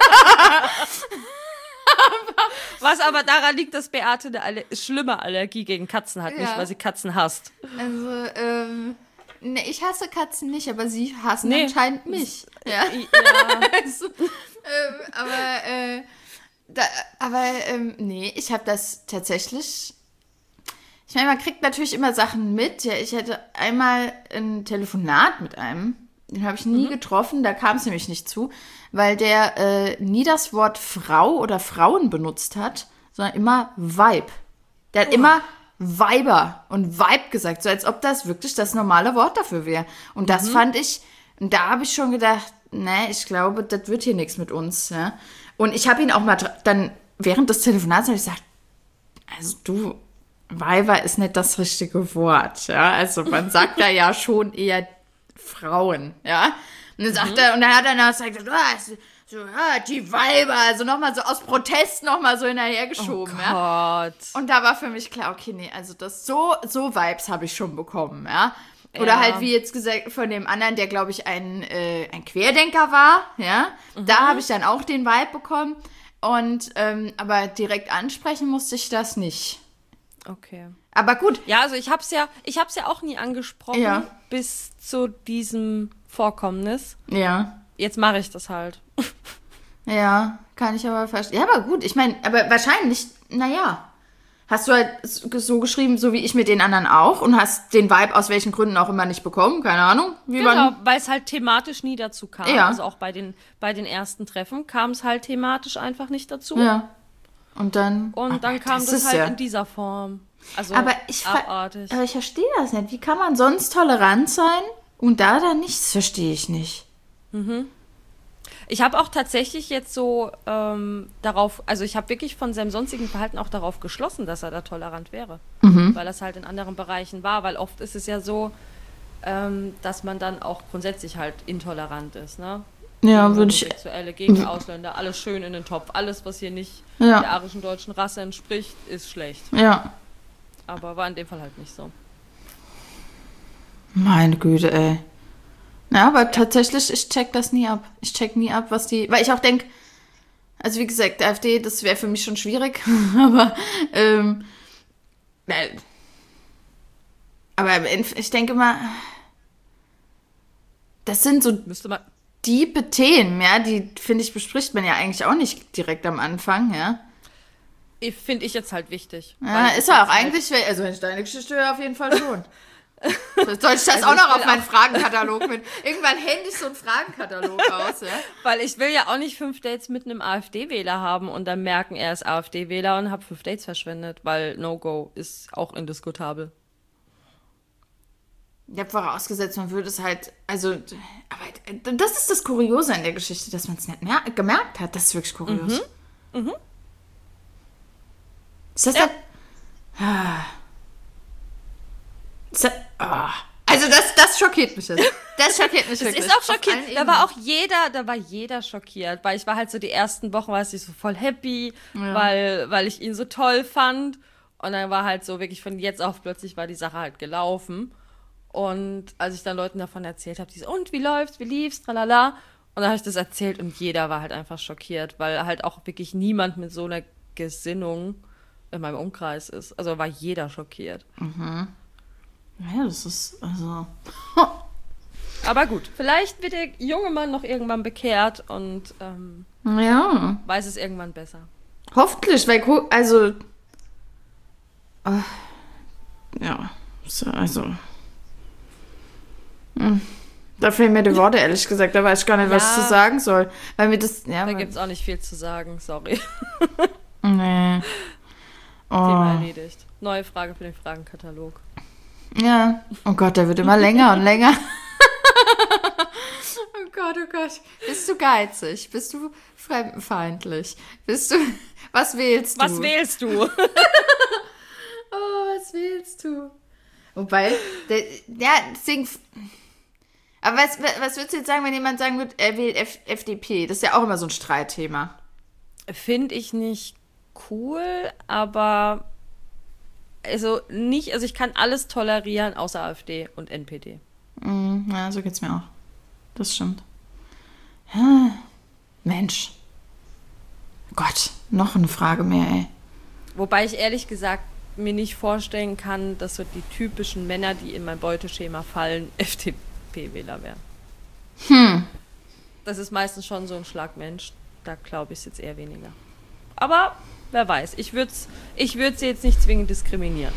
Was aber daran liegt, dass Beate eine Aller- schlimme Allergie gegen Katzen hat, ja. Nicht weil sie Katzen hasst. Also, ähm, ne, ich hasse Katzen nicht, aber sie hassen nee. anscheinend mich. Ja. ja. also, ähm, aber, äh, da, aber, ähm, nee, ich habe das tatsächlich... Ich meine, man kriegt natürlich immer Sachen mit. Ja, ich hatte einmal ein Telefonat mit einem, den habe ich nie mhm. getroffen, da kam es nämlich nicht zu, weil der äh, nie das Wort Frau oder Frauen benutzt hat, sondern immer Weib. Der hat oh. immer Weiber und Weib gesagt, so als ob das wirklich das normale Wort dafür wäre. Und das mhm. fand ich, und da habe ich schon gedacht, ne, ich glaube, das wird hier nichts mit uns. Ja? Und ich habe ihn auch mal dann während des Telefonats habe ich gesagt, also du, Weiber ist nicht das richtige Wort. Ja? Also man sagt da ja schon eher Frauen, ja. Und dann sagt mhm. er, und dann hat er noch gesagt, oh, so, ja, die Weiber, also nochmal so aus Protest nochmal so hinterhergeschoben, Oh ja. Gott. Und da war für mich klar, okay, nee, also das so, so Vibes habe ich schon bekommen, ja. Oder Ja. halt, wie jetzt gesagt, von dem anderen, der, glaube ich, ein, äh, ein Querdenker war, ja. Mhm. Da habe ich dann auch den Vibe bekommen. Und, ähm, aber direkt ansprechen musste ich das nicht. Okay. Aber gut. Ja, also ich hab's ja, ich hab's ja auch nie angesprochen, Ja. bis zu diesem Vorkommnis. Ja. Jetzt mache ich das halt. Ja, kann ich aber verstehen. Ja, aber gut, ich meine, aber wahrscheinlich, naja. Hast du halt so geschrieben, so wie ich mit den anderen auch und hast den Vibe aus welchen Gründen auch immer nicht bekommen, keine Ahnung. Wie Genau, man, weil es halt thematisch nie dazu kam. Ja. Also auch bei den, bei den ersten Treffen kam es halt thematisch einfach nicht dazu. ja. Und dann. Und aber dann kam das, ist halt ja, in dieser Form. Also aber ich, ver- abartig. aber ich verstehe das nicht. Wie kann man sonst tolerant sein und da dann nicht? Das verstehe ich nicht. Ich habe auch tatsächlich jetzt so ähm, darauf, also ich habe wirklich von seinem sonstigen Verhalten auch darauf geschlossen, dass er da tolerant wäre. Weil das halt in anderen Bereichen war. Weil oft ist es ja so, ähm, dass man dann auch grundsätzlich halt intolerant ist, ne? Ja, Gegen würde ich. Homosexuelle, gegen Ausländer, alles schön in den Topf. Alles, was hier nicht Ja. der arischen deutschen Rasse entspricht, ist schlecht. Ja. Aber war in dem Fall halt nicht so. Meine Güte, ey. Na, aber tatsächlich, ich check das nie ab. Ich check nie ab, was die. Weil ich auch denke, also wie gesagt, AfD, das wäre für mich schon schwierig. aber, ähm. äh, Aber ich denke mal, das sind so Müsste man. diepe Themen, ja, die, finde ich, bespricht man ja eigentlich auch nicht direkt am Anfang, ja. Finde ich jetzt halt wichtig. Ja, Weil ist ich ja auch jetzt halt- eigentlich, also wenn ich deine Geschichte höre, auf jeden Fall schon. Soll ich das Also auch ich noch will auf meinen auch- Fragenkatalog mit? Irgendwann hände ich so einen Fragenkatalog aus, ja? Weil ich will ja auch nicht fünf Dates mit einem AfD-Wähler haben und dann merken, er ist AfD-Wähler und habe fünf Dates verschwendet, weil No-Go ist auch indiskutabel. Ich habe vorausgesetzt, man würde es halt, also, aber das ist das Kuriose an der Geschichte, dass man es nicht mehr gemerkt hat. Das ist wirklich kurios. Mhm. Mhm. Ist das Ja. dann... Ah. Ist das, ah. Also das, das schockiert mich jetzt. Das schockiert mich Das wirklich. ist auch Auf schockiert. allen Da war Ebenen. auch jeder, da war jeder schockiert, weil ich war halt so die ersten Wochen, war ich so voll happy, Ja. weil, weil ich ihn so toll fand. Und dann war halt so wirklich von jetzt auf plötzlich war die Sache halt gelaufen. Und als ich dann Leuten davon erzählt habe, die so, und wie läuft's, wie lief's, tralala. Und dann habe ich das erzählt und jeder war halt einfach schockiert, weil halt auch wirklich niemand mit so einer Gesinnung in meinem Umkreis ist. Also war jeder schockiert. Ja, das ist, also... Aber gut, vielleicht wird der junge Mann noch irgendwann bekehrt und ähm, Ja, weiß es irgendwann besser. hoffentlich, weil, gu- also... ah, ja, so, also... Hm. Da fehlen mir die Worte, ehrlich gesagt. Da weiß ich gar nicht, was ich Ja. zu sagen soll. Weil mir das... Ja, Da weil- gibt es auch nicht viel zu sagen, sorry. Nee. Thema Oh. erledigt. Neue Frage für den Fragenkatalog. Ja. Oh Gott, der wird immer länger und länger. Oh Gott, oh Gott. Bist du geizig? Bist du fremdenfeindlich? Bist du... Was wählst du? Was wählst du? Oh, was wählst du? Wobei, der, ja, deswegen... Aber was, was würdest du jetzt sagen, wenn jemand sagen würde, er wählt F- F D P? Das ist ja auch immer so ein Streitthema. Finde ich nicht cool, aber also nicht, also ich kann alles tolerieren außer AfD und N P D. Mm, ja, so geht's mir auch. Das stimmt. Ja, Mensch. Gott, noch eine Frage mehr, ey. Wobei ich ehrlich gesagt mir nicht vorstellen kann, dass so die typischen Männer, die in mein Beuteschema fallen, F D P-Wähler wären. Hm. Das ist meistens schon so ein Schlagmensch. Da glaube ich es jetzt eher weniger. Aber wer weiß. Ich würde ich würd sie jetzt nicht zwingend diskriminieren.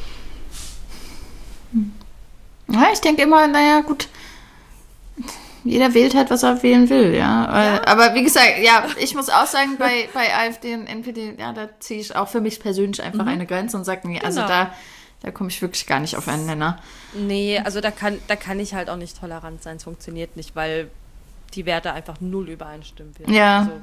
Ja, ich denke immer, naja, gut. Jeder wählt halt, was er wählen will, ja. Ja. Äh, Aber wie gesagt, ja, ich muss auch sagen, bei, bei AfD und N P D, ja, da ziehe ich auch für mich persönlich einfach Mhm. eine Grenze und sage, nee, also Genau. da, da komme ich wirklich gar nicht auf einen Nenner. Nee, also da kann, da kann ich halt auch nicht tolerant sein. Es funktioniert nicht, weil die Werte einfach null übereinstimmen. Ja. Also,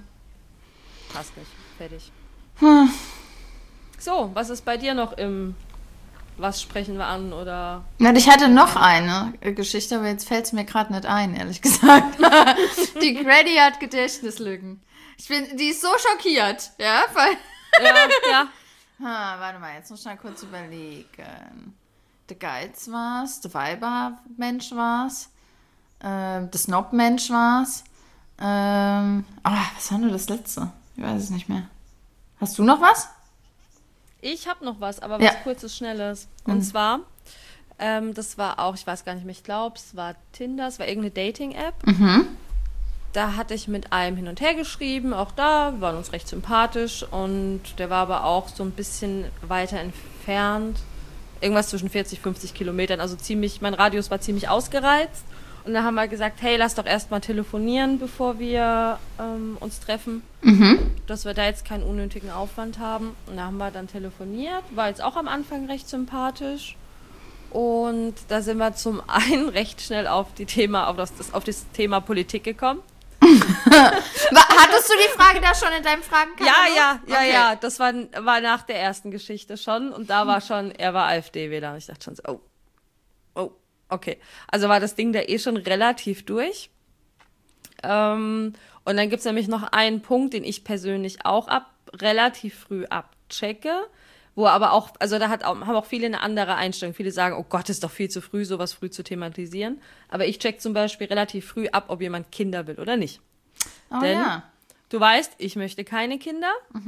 passt nicht. Fertig. Hm. So, was ist bei dir noch im was sprechen wir an oder... Na, ich hatte noch eine Geschichte, aber jetzt fällt es mir gerade nicht ein, ehrlich gesagt. Die Grady hat Gedächtnislücken. Ich bin, die ist so schockiert, ja, weil... Ja, ja. Ha, warte mal, jetzt muss ich mal kurz überlegen. Der Geiz war's, der Weibermensch war's, ähm, der Snobmensch war's. Ähm, oh, was war nur das letzte? Ich weiß es nicht mehr. Hast du noch was? Ich habe noch was, aber was Ja. kurzes, schnelles. Und Mhm. zwar, ähm, das war auch, ich weiß gar nicht mehr, ich glaube, es war Tinder, es war irgendeine Dating-App. Mhm. Da hatte ich mit einem hin und her geschrieben, auch da, wir waren uns recht sympathisch und der war aber auch so ein bisschen weiter entfernt. Irgendwas zwischen vierzig, fünfzig Kilometern, also ziemlich, mein Radius war ziemlich ausgereizt. Und da haben wir gesagt, hey, lass doch erstmal telefonieren, bevor wir ähm, uns treffen, Mhm. dass wir da jetzt keinen unnötigen Aufwand haben. Und da haben wir dann telefoniert, war jetzt auch am Anfang recht sympathisch. Und da sind wir zum einen recht schnell auf, die Thema, auf, das, auf das Thema Politik gekommen. Hattest du die Frage da schon in deinem Fragenkatalog? Ja, ja, ja, Okay. ja, das war, war nach der ersten Geschichte schon. Und da war schon, er war AfD-Wähler. Und ich dachte schon so, oh, oh, okay. Also war das Ding da eh schon relativ durch. Ähm, und dann gibt's nämlich noch einen Punkt, den ich persönlich auch ab, relativ früh abchecke, wo aber auch, also da hat auch, haben auch viele eine andere Einstellung. Viele sagen, oh Gott, ist doch viel zu früh, sowas früh zu thematisieren. Aber ich check zum Beispiel relativ früh ab, ob jemand Kinder will oder nicht. Oh Denn ja. du weißt, ich möchte keine Kinder.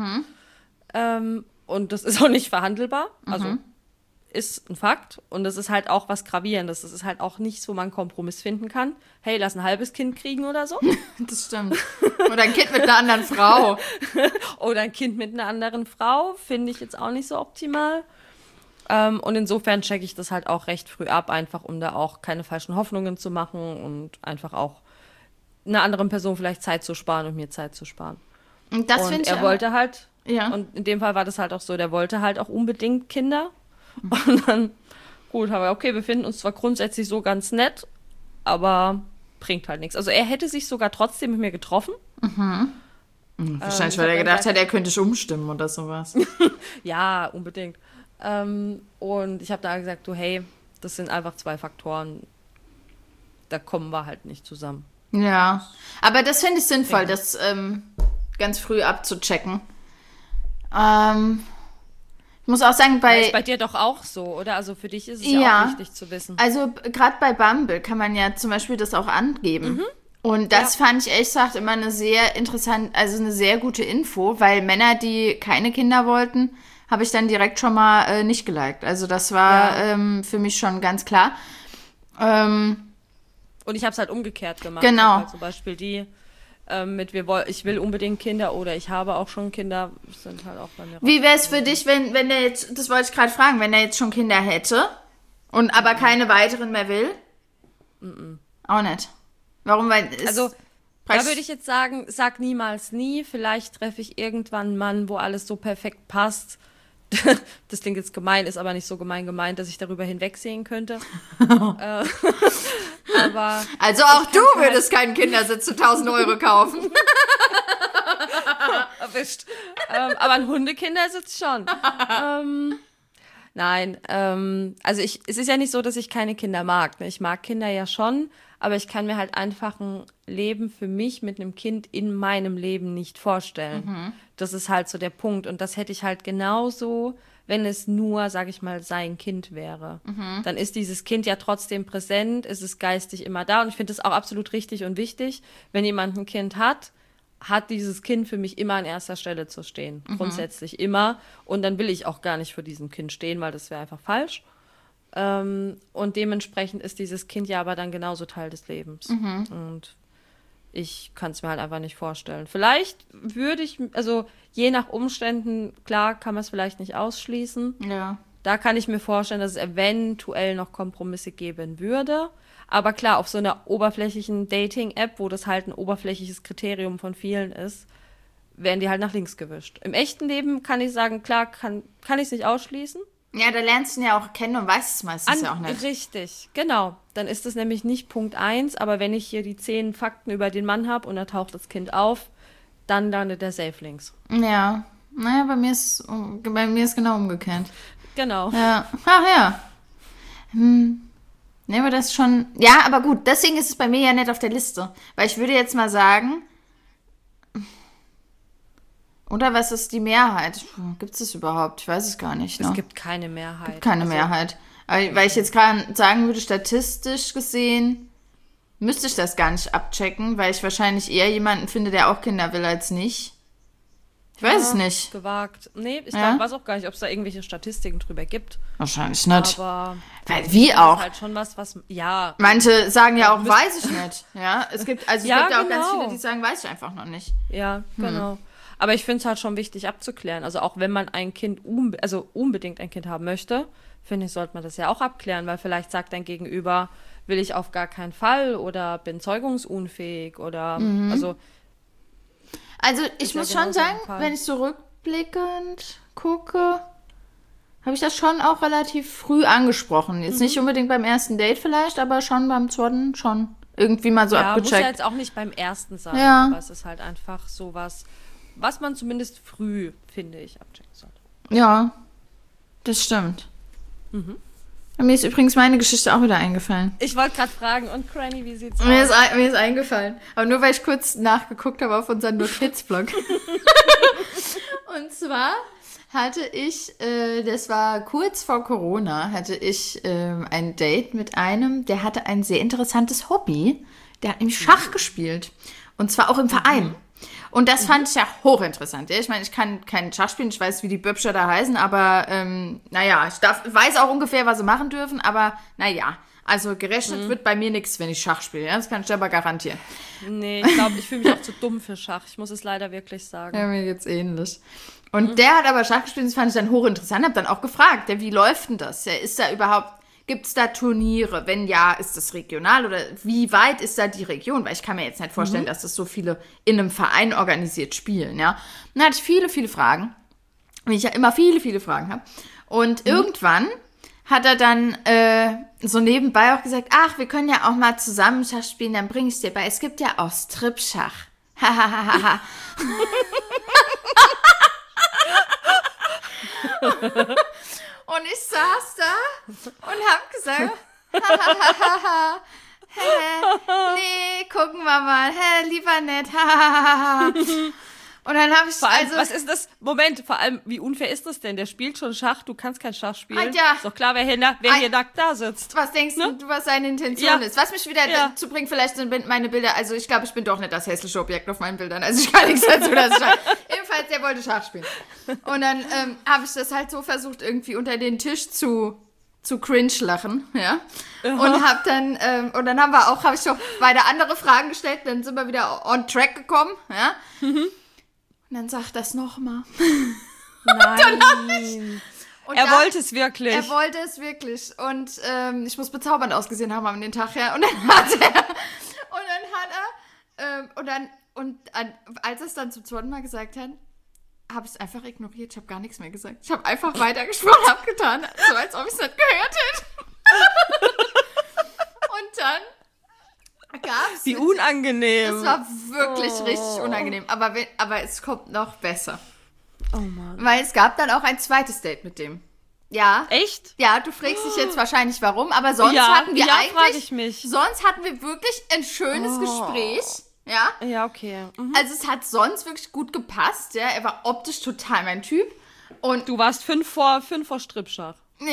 Ähm, und das ist auch nicht verhandelbar. Also ist ein Fakt. Und das ist halt auch was Gravierendes. Das ist halt auch nichts, wo man einen Kompromiss finden kann. Hey, lass ein halbes Kind kriegen oder so. Das stimmt. Oder ein Kind mit einer anderen Frau. Oder ein Kind mit einer anderen Frau. Finde ich jetzt auch nicht so optimal. Ähm, und insofern checke ich das halt auch recht früh ab, einfach um da auch keine falschen Hoffnungen zu machen und einfach auch einer anderen Person vielleicht Zeit zu sparen und mir Zeit zu sparen. Und das und finde ich er aber- wollte halt, Ja. und in dem Fall war das halt auch so, der wollte halt auch unbedingt Kinder. Und dann, gut, haben wir, okay, wir finden uns zwar grundsätzlich so ganz nett, aber bringt halt nichts. Also er hätte sich sogar trotzdem mit mir getroffen. Wahrscheinlich, Ähm, weil er ich hab gedacht dann hat, er könnte ich umstimmen oder sowas. Ja, unbedingt. Ähm, und ich habe da gesagt, du, hey, das sind einfach zwei Faktoren, da kommen wir halt nicht zusammen. Ja. Aber das finde ich sinnvoll, das ähm, ganz früh abzuchecken. Ähm, ich muss auch sagen, bei... Ist bei dir doch auch so, oder? Also für dich ist es ja, Ja. auch wichtig zu wissen. Also gerade bei Bumble kann man ja zum Beispiel das auch angeben. Und das Ja. fand ich ehrlich gesagt immer eine sehr interessante, also eine sehr gute Info, weil Männer, die keine Kinder wollten, habe ich dann direkt schon mal äh, nicht geliked. Also das war Ja. ähm, für mich schon ganz klar. Ähm, Und ich habe es halt umgekehrt gemacht. Genau. Ich hab halt zum Beispiel die ähm, mit wir woll ich will unbedingt Kinder oder ich habe auch schon Kinder, sind halt auch bei mir wie wäre es für dich, wenn, wenn der jetzt, das wollte ich gerade fragen, wenn der jetzt schon Kinder hätte und aber keine weiteren mehr will? Auch nicht. Warum? Weil es Also, Da praktisch- würde ich jetzt sagen, sag niemals nie. Vielleicht treffe ich irgendwann einen Mann, wo alles so perfekt passt. Das klingt jetzt gemein, ist aber nicht so gemein gemeint, dass ich darüber hinwegsehen könnte. äh, aber Also auch du kann's halt- würdest keinen Kindersitz zu tausend Euro kaufen. erwischt. ähm, aber ein Hundekindersitz schon. ähm, nein, ähm, also ich, es ist ja nicht so, dass ich keine Kinder mag. Ne? Ich mag Kinder ja schon, aber ich kann mir halt einfach ein Leben für mich mit einem Kind in meinem Leben nicht vorstellen. Das ist halt so der Punkt. Und das hätte ich halt genauso, wenn es nur, sag ich mal, sein Kind wäre. Dann ist dieses Kind ja trotzdem präsent, es ist geistig immer da. Und ich finde es auch absolut richtig und wichtig, wenn jemand ein Kind hat, hat dieses Kind für mich immer an erster Stelle zu stehen. Grundsätzlich immer. Und dann will ich auch gar nicht vor diesem Kind stehen, weil das wäre einfach falsch. Ähm, und dementsprechend ist dieses Kind ja aber dann genauso Teil des Lebens. Und ich kann es mir halt einfach nicht vorstellen. Vielleicht würde ich, also je nach Umständen, klar, kann man es vielleicht nicht ausschließen. Ja. Da kann ich mir vorstellen, dass es eventuell noch Kompromisse geben würde. Aber klar, auf so einer oberflächlichen Dating-App, wo das halt ein oberflächliches Kriterium von vielen ist, werden die halt nach links gewischt. Im echten Leben kann ich sagen, klar, kann, kann ich es nicht ausschließen. Ja, da lernst du ihn ja auch kennen und weißt es meistens ja auch nicht. Richtig, genau. Dann ist es nämlich nicht Punkt eins, aber wenn ich hier die zehn Fakten über den Mann habe und da taucht das Kind auf, dann landet der safe links. Ja. Naja, bei mir ist bei mir ist genau umgekehrt. Genau. Ja. Ach ja. Hm. Ne, aber das ist schon... Ja, aber gut, deswegen ist es bei mir ja nicht auf der Liste. Weil ich würde jetzt mal sagen... Oder was ist die Mehrheit? Gibt es das überhaupt? Ich weiß es gar nicht. Ne? Es gibt keine Mehrheit. Gibt keine also, Mehrheit. Aber weil ich jetzt gerade sagen würde, statistisch gesehen, müsste ich das gar nicht abchecken, weil ich wahrscheinlich eher jemanden finde, der auch Kinder will, als nicht. Ich weiß ja, es nicht. Gewagt. Nee, ich Ja? glaub, weiß auch gar nicht, ob es da irgendwelche Statistiken drüber gibt. Wahrscheinlich nicht. Aber Weil, wie das auch? ist halt schon was, was, ja. Manche sagen ja auch, müsst- weiß ich nicht. Ja, es gibt, also es Ja, gibt ja auch ganz genau. viele, die sagen, weiß ich einfach noch nicht. Ja, Hm. genau. Aber ich finde es halt schon wichtig abzuklären. Also auch wenn man ein Kind, unbe- also unbedingt ein Kind haben möchte, finde ich, sollte man das ja auch abklären, weil vielleicht sagt dein Gegenüber, will ich auf gar keinen Fall oder bin zeugungsunfähig oder, Mhm. also, Also ich ja muss schon genauso sagen, der Fall. wenn ich so rückblickend gucke, habe ich das schon auch relativ früh angesprochen. Jetzt nicht unbedingt beim ersten Date vielleicht, aber schon beim zweiten schon irgendwie mal so ja, muss ja abgecheckt. jetzt auch nicht beim ersten sein, Ja. aber es ist halt einfach sowas, was man zumindest früh, finde ich, abchecken sollte. Ja, das stimmt. Mhm. Mir ist übrigens meine Geschichte auch wieder eingefallen. Ich wollte gerade fragen, und Cranny, wie sieht's Mir aus? ist, ein- mir ist eingefallen. Aber nur, weil ich kurz nachgeguckt habe auf unseren Notizblock. Und zwar hatte ich, äh, das war kurz vor Corona, hatte ich ähm, ein Date mit einem, der hatte ein sehr interessantes Hobby. Der hat nämlich Schach gespielt. Und zwar auch im Verein. Und das fand ich ja hochinteressant. Ja? Ich meine, ich kann kein Schach spielen, ich weiß, wie die Böpscher da heißen, aber ähm, naja, ich darf, weiß auch ungefähr, was sie machen dürfen, aber naja, also gerechnet wird bei mir nichts, wenn ich Schach spiele. Ja? Das kann ich dir aber garantieren. Nee, ich glaube, ich fühle mich auch zu dumm für Schach. Ich muss es leider wirklich sagen. Ja, mir geht's ähnlich. Und der hat aber Schach gespielt, das fand ich dann hochinteressant. Hab dann auch gefragt, ja, wie läuft denn das? Ja, ist da überhaupt, gibt es da Turniere? Wenn ja, ist das regional oder wie weit ist da die Region? Weil ich kann mir jetzt nicht vorstellen, dass das so viele in einem Verein organisiert spielen, ja. Und dann hatte ich viele, viele Fragen, wie ich ja immer viele, viele Fragen habe. Und irgendwann hat er dann äh, so nebenbei auch gesagt, ach, wir können ja auch mal zusammen Schach spielen, dann bringe ich dir bei. Es gibt ja auch Strip-Schach. Hahaha. Und ich saß da und hab gesagt, hahaha, hä, nee, gucken wir mal, hä, lieber nicht, hahaha. Und dann habe ich, Vor allem, also, was ist das? Moment, vor allem, wie unfair ist das denn? Der spielt schon Schach, du kannst kein Schach spielen. Ah, ja. Ist doch klar, wer hier, na- wer Ah, hier nackt da sitzt. was denkst Ne? du, was seine Intention Ja. ist? Was mich wieder Ja. dazu bringt, vielleicht sind meine Bilder, also ich glaube, ich bin doch nicht das hässliche Objekt auf meinen Bildern, also ich kann nichts dazu, dass ich Schach. Jedenfalls, der wollte Schach spielen. Und dann ähm, habe ich das halt so versucht, irgendwie unter den Tisch zu zu cringe lachen, ja. Und hab dann, ähm, und dann haben wir auch, habe ich noch beide andere Fragen gestellt, dann sind wir wieder on track gekommen, ja. Und dann sagt das nochmal. Nein. Und Er dann- wollte es wirklich. Er wollte es wirklich. Und ähm, ich muss bezaubernd ausgesehen haben an den Tag, ja. Und dann hat er, und dann hat er, ähm, und dann, und an, als er es dann zum zweiten Mal gesagt hat, habe ich es einfach ignoriert. Ich habe gar nichts mehr gesagt. Ich habe einfach weitergesprochen, habe getan, so als ob ich es nicht gehört hätte. Und dann gab es... Wie unangenehm. Es war wirklich Oh. richtig unangenehm. Aber, wenn, aber es kommt noch besser. Oh Mann. Weil es gab dann auch ein zweites Date mit dem. Ja. Echt? Ja, du fragst dich jetzt wahrscheinlich warum, aber sonst Ja, hatten wir ja, eigentlich... frag ich mich. Sonst hatten wir wirklich ein schönes Oh. Gespräch. Ja. Ja, okay. Mhm. Also es hat sonst wirklich gut gepasst. Ja, er war optisch total mein Typ. Und Du warst fünf vor, fünf vor Strippschach.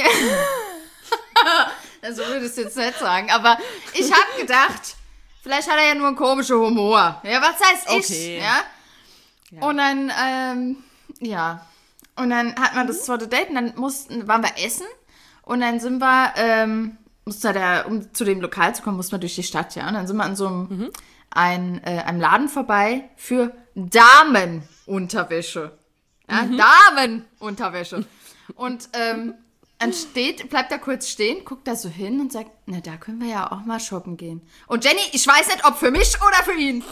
also würde ich es jetzt nicht sagen, aber ich habe gedacht, vielleicht hat er ja nur einen komischen Humor. Ja, was heißt ich? Okay. Ja? Ja. Und dann, ähm, ja. Und dann hat man das zweite Date und dann mussten, waren wir essen und dann sind wir, ähm, musste da, um zu dem Lokal zu kommen, mussten wir durch die Stadt, ja. Und dann sind wir an so einem, Mhm. ein, äh, einem Laden vorbei für Damenunterwäsche. Ja, Mhm. Damenunterwäsche. Und ähm, dann steht, bleibt da kurz stehen, guckt da so hin und sagt, na, da können wir ja auch mal shoppen gehen. Und Jenny, ich weiß nicht, ob für mich oder für ihn.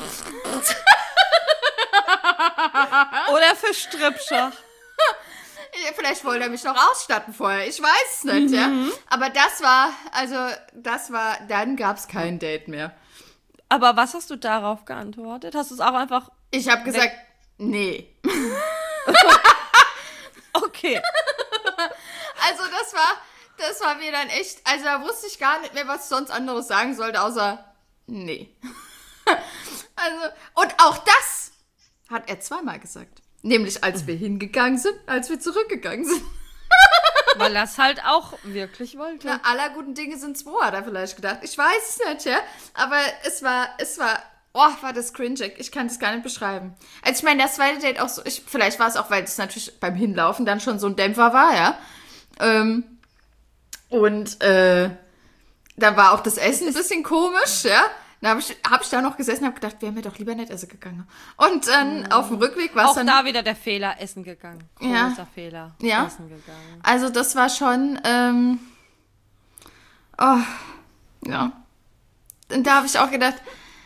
Oder für Strippschach. Vielleicht wollte er mich noch ausstatten vorher. Ich weiß es nicht, ja. Aber das war, also, das war, dann gab es kein Date mehr. Aber was hast du darauf geantwortet? Hast du es auch einfach... Ich habe gesagt, nee. Okay. Also das war, das war mir dann echt, also da wusste ich gar nicht mehr, was ich sonst anderes sagen sollte, außer nee. Also, und auch das hat er zweimal gesagt. Nämlich als wir hingegangen sind, als wir zurückgegangen sind. Weil er es halt auch wirklich wollte. Na, aller guten Dinge sind zwei, hat er vielleicht gedacht. Ich weiß es nicht, ja. Aber es war, es war, oh, war das cringe. Ich kann das gar nicht beschreiben. Also ich meine, das zweite Date auch so, ich, vielleicht war es auch, weil es natürlich beim Hinlaufen dann schon so ein Dämpfer war, ja. Ähm, und äh, da war auch das Essen ein bisschen komisch, ja. Da habe ich, hab ich da noch gesessen und habe gedacht, wären wir doch lieber nicht essen gegangen. Und dann mhm. auf dem Rückweg war es dann... Auch da wieder der Fehler, essen gegangen. Großer ja. Fehler, ja. essen gegangen. Also das war schon... Ähm, oh, ja. Und da habe ich auch gedacht...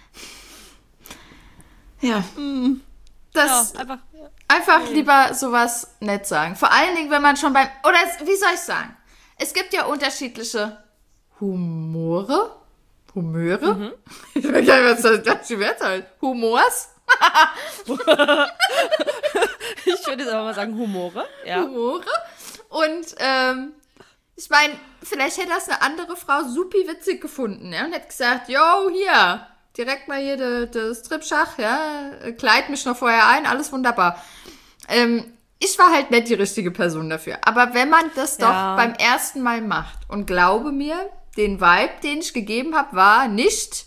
Ja. Mhm. Das... Ja, einfach einfach mhm. lieber sowas nicht sagen. Vor allen Dingen, wenn man schon beim... Oder wie soll ich sagen? Es gibt ja unterschiedliche Humore... Humöre? Mhm. Ich weiß gar nicht, was das für Wert halt. Humors? Ich würde jetzt aber mal sagen Humore. Ja. Humore. Und ähm, ich meine, vielleicht hätte das eine andere Frau supi witzig gefunden, ja, und hätte gesagt, yo, hier, direkt mal hier de, de Stripschach, ja, kleid mich noch vorher ein, alles wunderbar. Ähm, ich war halt nicht die richtige Person dafür. Aber wenn man das doch ja. beim ersten Mal macht und glaube mir, den Vibe, den ich gegeben habe, war nicht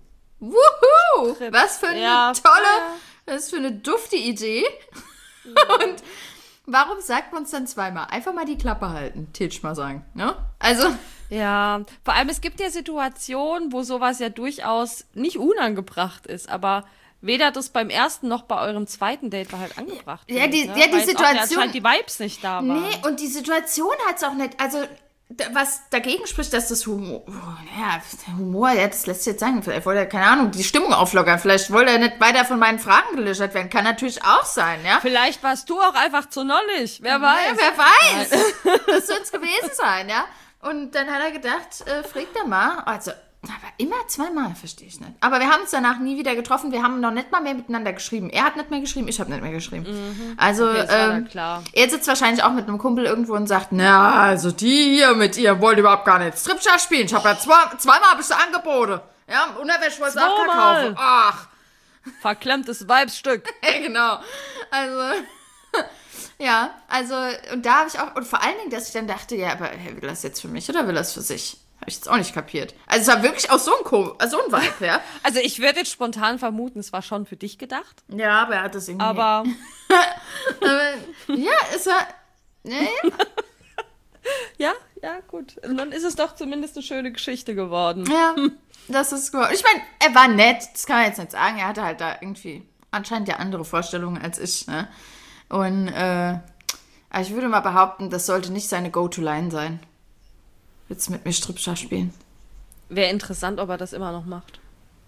wuhu! Was für eine ja, tolle, ja. was für eine dufte Idee. Mhm. Und warum sagt man es dann zweimal? Einfach mal die Klappe halten, täte ich mal sagen. Ne? Also. Ja, vor allem es gibt ja Situationen, wo sowas ja durchaus nicht unangebracht ist, aber weder das beim ersten noch bei eurem zweiten Date war halt angebracht. Ja, die, ne? ja, die Weil Situation. Auch die Vibes nicht da waren. Nee, und die Situation hat es auch nicht, also was dagegen spricht, dass das Humor, ja, Humor, ja, das lässt sich jetzt sagen, vielleicht wollte er, keine Ahnung, die Stimmung auflockern, vielleicht wollte er nicht weiter von meinen Fragen gelöchert werden, kann natürlich auch sein, ja. Vielleicht warst du auch einfach zu nollig, wer weiß. Ja, wer weiß, das wird es gewesen sein, ja. Und dann hat er gedacht, äh, fragt er mal, also, aber immer zweimal, verstehe ich nicht. Aber wir haben uns danach nie wieder getroffen, wir haben noch nicht mal mehr miteinander geschrieben. Er hat nicht mehr geschrieben, ich habe nicht mehr geschrieben. Mhm. Also, okay, das war ähm, klar. Er sitzt wahrscheinlich auch mit einem Kumpel irgendwo und sagt, na, also die hier mit ihr wollte überhaupt gar nicht Stripschach spielen. Ich habe ja zwei, zweimal habe ich sie angeboten. Ja, Unterwäsche wollte ich auch kaufen. Ach. Verklemmtes Weibsstück. Ja, genau. Also, ja, also, und da habe ich auch, und vor allen Dingen, dass ich dann dachte, ja, aber hey, will er das jetzt für mich oder will er es für sich? Habe ich jetzt auch nicht kapiert. Also es war wirklich auch so ein, Ko- so ein Vibe, ja. Also ich würde jetzt spontan vermuten, es war schon für dich gedacht. Ja, aber er hat das irgendwie... Aber... aber ja, es war... Nee. ja, ja, gut. Und dann ist es doch zumindest eine schöne Geschichte geworden. Ja, das ist gut. Ich meine, er war nett, das kann man jetzt nicht sagen. Er hatte halt da irgendwie anscheinend ja andere Vorstellungen als ich, ne? Und äh, ich würde mal behaupten, das sollte nicht seine Go-To-Line sein. Willst du mit mir Stripschach spielen? Wäre interessant, ob er das immer noch macht.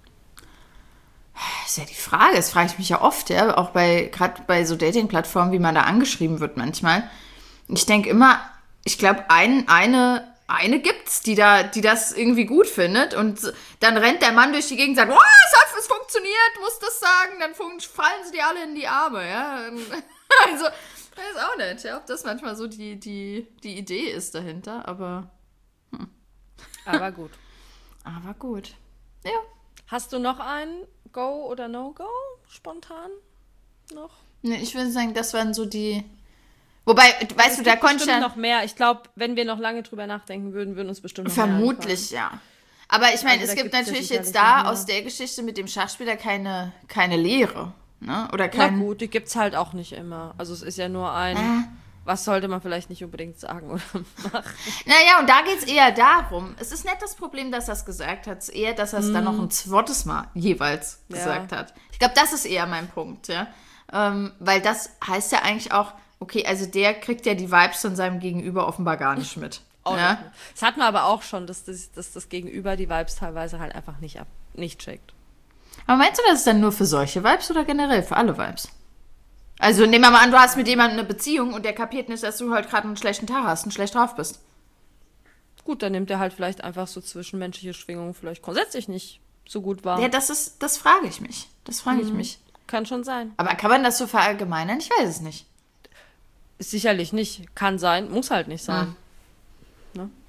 Das ist ja die Frage, das frage ich mich ja oft, ja, auch bei, gerade bei so Dating-Plattformen, wie man da angeschrieben wird manchmal. Und ich denke immer, ich glaube, ein, eine, eine gibt's, die da, die das irgendwie gut findet und dann rennt der Mann durch die Gegend und sagt, oh, es hat es funktioniert, muss das sagen, dann fallen sie dir alle in die Arme, ja. Also, ich weiß auch nicht, ja, ob das manchmal so die, die, die Idee ist dahinter, aber... Hm. Aber gut. Aber gut. Ja. Hast du noch einen Go oder No-Go spontan noch? Nee, ich würde sagen, das waren so die... Wobei, weißt du, da konnte ich ja... noch mehr. Ich glaube, wenn wir noch lange drüber nachdenken würden, würden uns bestimmt noch vermutlich, mehr ja. Aber ich meine, also, es gibt natürlich ja jetzt da aus der Geschichte mit dem Schachspieler keine, keine Lehre. Ne? Oder kein... Na gut, die gibt's halt auch nicht immer. Also es ist ja nur ein... Äh. Was sollte man vielleicht nicht unbedingt sagen oder machen? Naja, und da geht es eher darum. Es ist nicht das Problem, dass er es gesagt hat. Es ist eher, dass er es mm. dann noch ein zweites Mal jeweils ja. gesagt hat. Ich glaube, das ist eher mein Punkt, ja. Ähm, weil das heißt ja eigentlich auch, okay, also der kriegt ja die Vibes von seinem Gegenüber offenbar gar nicht mit. Auch ja? nicht. Das hatten wir aber auch schon, dass das, dass das Gegenüber die Vibes teilweise halt einfach nicht, ab, nicht checkt. Aber meinst du, das ist dann nur für solche Vibes oder generell für alle Vibes? Also nehmen wir mal an, du hast mit jemandem eine Beziehung und der kapiert nicht, dass du halt gerade einen schlechten Tag hast und schlecht drauf bist. Gut, dann nimmt er halt vielleicht einfach so zwischenmenschliche Schwingungen vielleicht grundsätzlich nicht so gut wahr. Ja, das ist, das frage ich mich. Das frage mhm. ich mich. Kann schon sein. Aber kann man das so verallgemeinern? Ich weiß es nicht. Sicherlich nicht. Kann sein, muss halt nicht sein.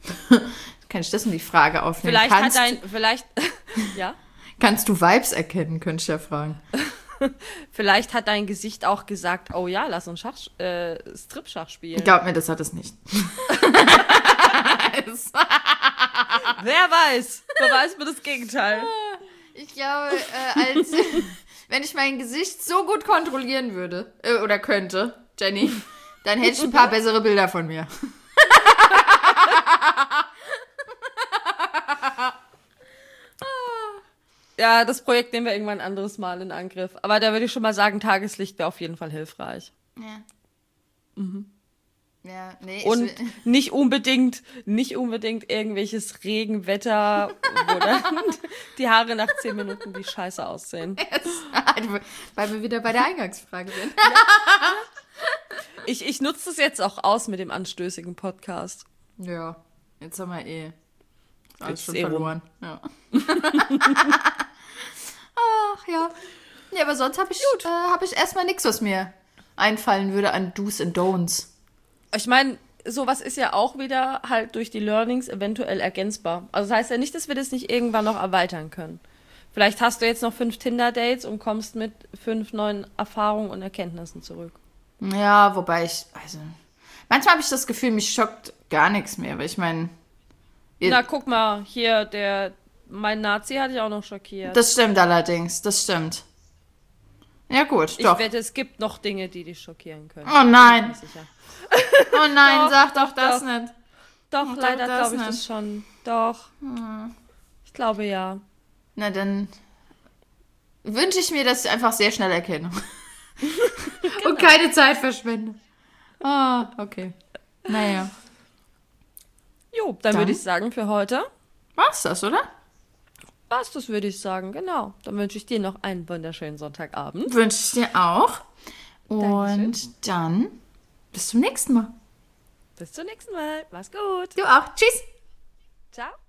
Kann ich das in die Frage aufnehmen? Vielleicht kannst, hat dein, vielleicht, ja, kannst du Vibes erkennen, könnte ich ja fragen. vielleicht hat dein Gesicht auch gesagt, oh ja, lass uns Schach, äh, Strip-Schach spielen. Glaub mir, das hat es nicht. Wer weiß, beweist mir das Gegenteil. Ich glaube, äh, als wenn ich mein Gesicht so gut kontrollieren würde, äh, oder könnte, Jenny, dann hätte ich ein paar bessere Bilder von mir. Ja, das Projekt nehmen wir irgendwann ein anderes Mal in Angriff. Aber da würde ich schon mal sagen, Tageslicht wäre auf jeden Fall hilfreich. Ja. Mhm. Ja, nee, Und ich will, nicht unbedingt, nicht unbedingt irgendwelches Regenwetter, wo dann die Haare nach zehn Minuten wie scheiße aussehen. weil wir wieder bei der Eingangsfrage sind. Ich, ich nutze das jetzt auch aus mit dem anstößigen Podcast. Ja, jetzt haben wir eh alles Jetzt schon eh rum. verloren. Ja. Ach ja. Ja, aber sonst habe ich, äh, hab ich erstmal nichts, was mir einfallen würde an Do's and Don'ts. Ich meine, sowas ist ja auch wieder halt durch die Learnings eventuell ergänzbar. Also das heißt ja nicht, dass wir das nicht irgendwann noch erweitern können. Vielleicht hast du jetzt noch fünf Tinder-Dates und kommst mit fünf neuen Erfahrungen und Erkenntnissen zurück. Ja, wobei ich, also, manchmal habe ich das Gefühl, mich schockt gar nichts mehr, weil ich meine... Na, guck mal, hier, der, mein Nazi hat dich auch noch schockiert. Das stimmt allerdings, das stimmt. Ja gut, Ich doch. wette, es gibt noch Dinge, die dich schockieren können. Oh nein, Bin ich sicher. oh nein, Doch, sag doch doch, das doch. nicht. Doch, Doch, leider das glaube ich nicht. das schon. Doch. Ich glaube ja. Na, dann wünsche ich mir, dass ich einfach sehr schnell erkenne. Und keine Zeit verschwende. Ah, okay. Naja. Jo, dann, Dann? würde ich sagen, für heute War's das, oder? war's das, würde ich sagen. Genau. Dann wünsche ich dir noch einen wunderschönen Sonntagabend. Wünsche ich dir auch. Dankeschön. Und dann bis zum nächsten Mal. Bis zum nächsten Mal. Mach's gut. Du auch. Tschüss. Ciao.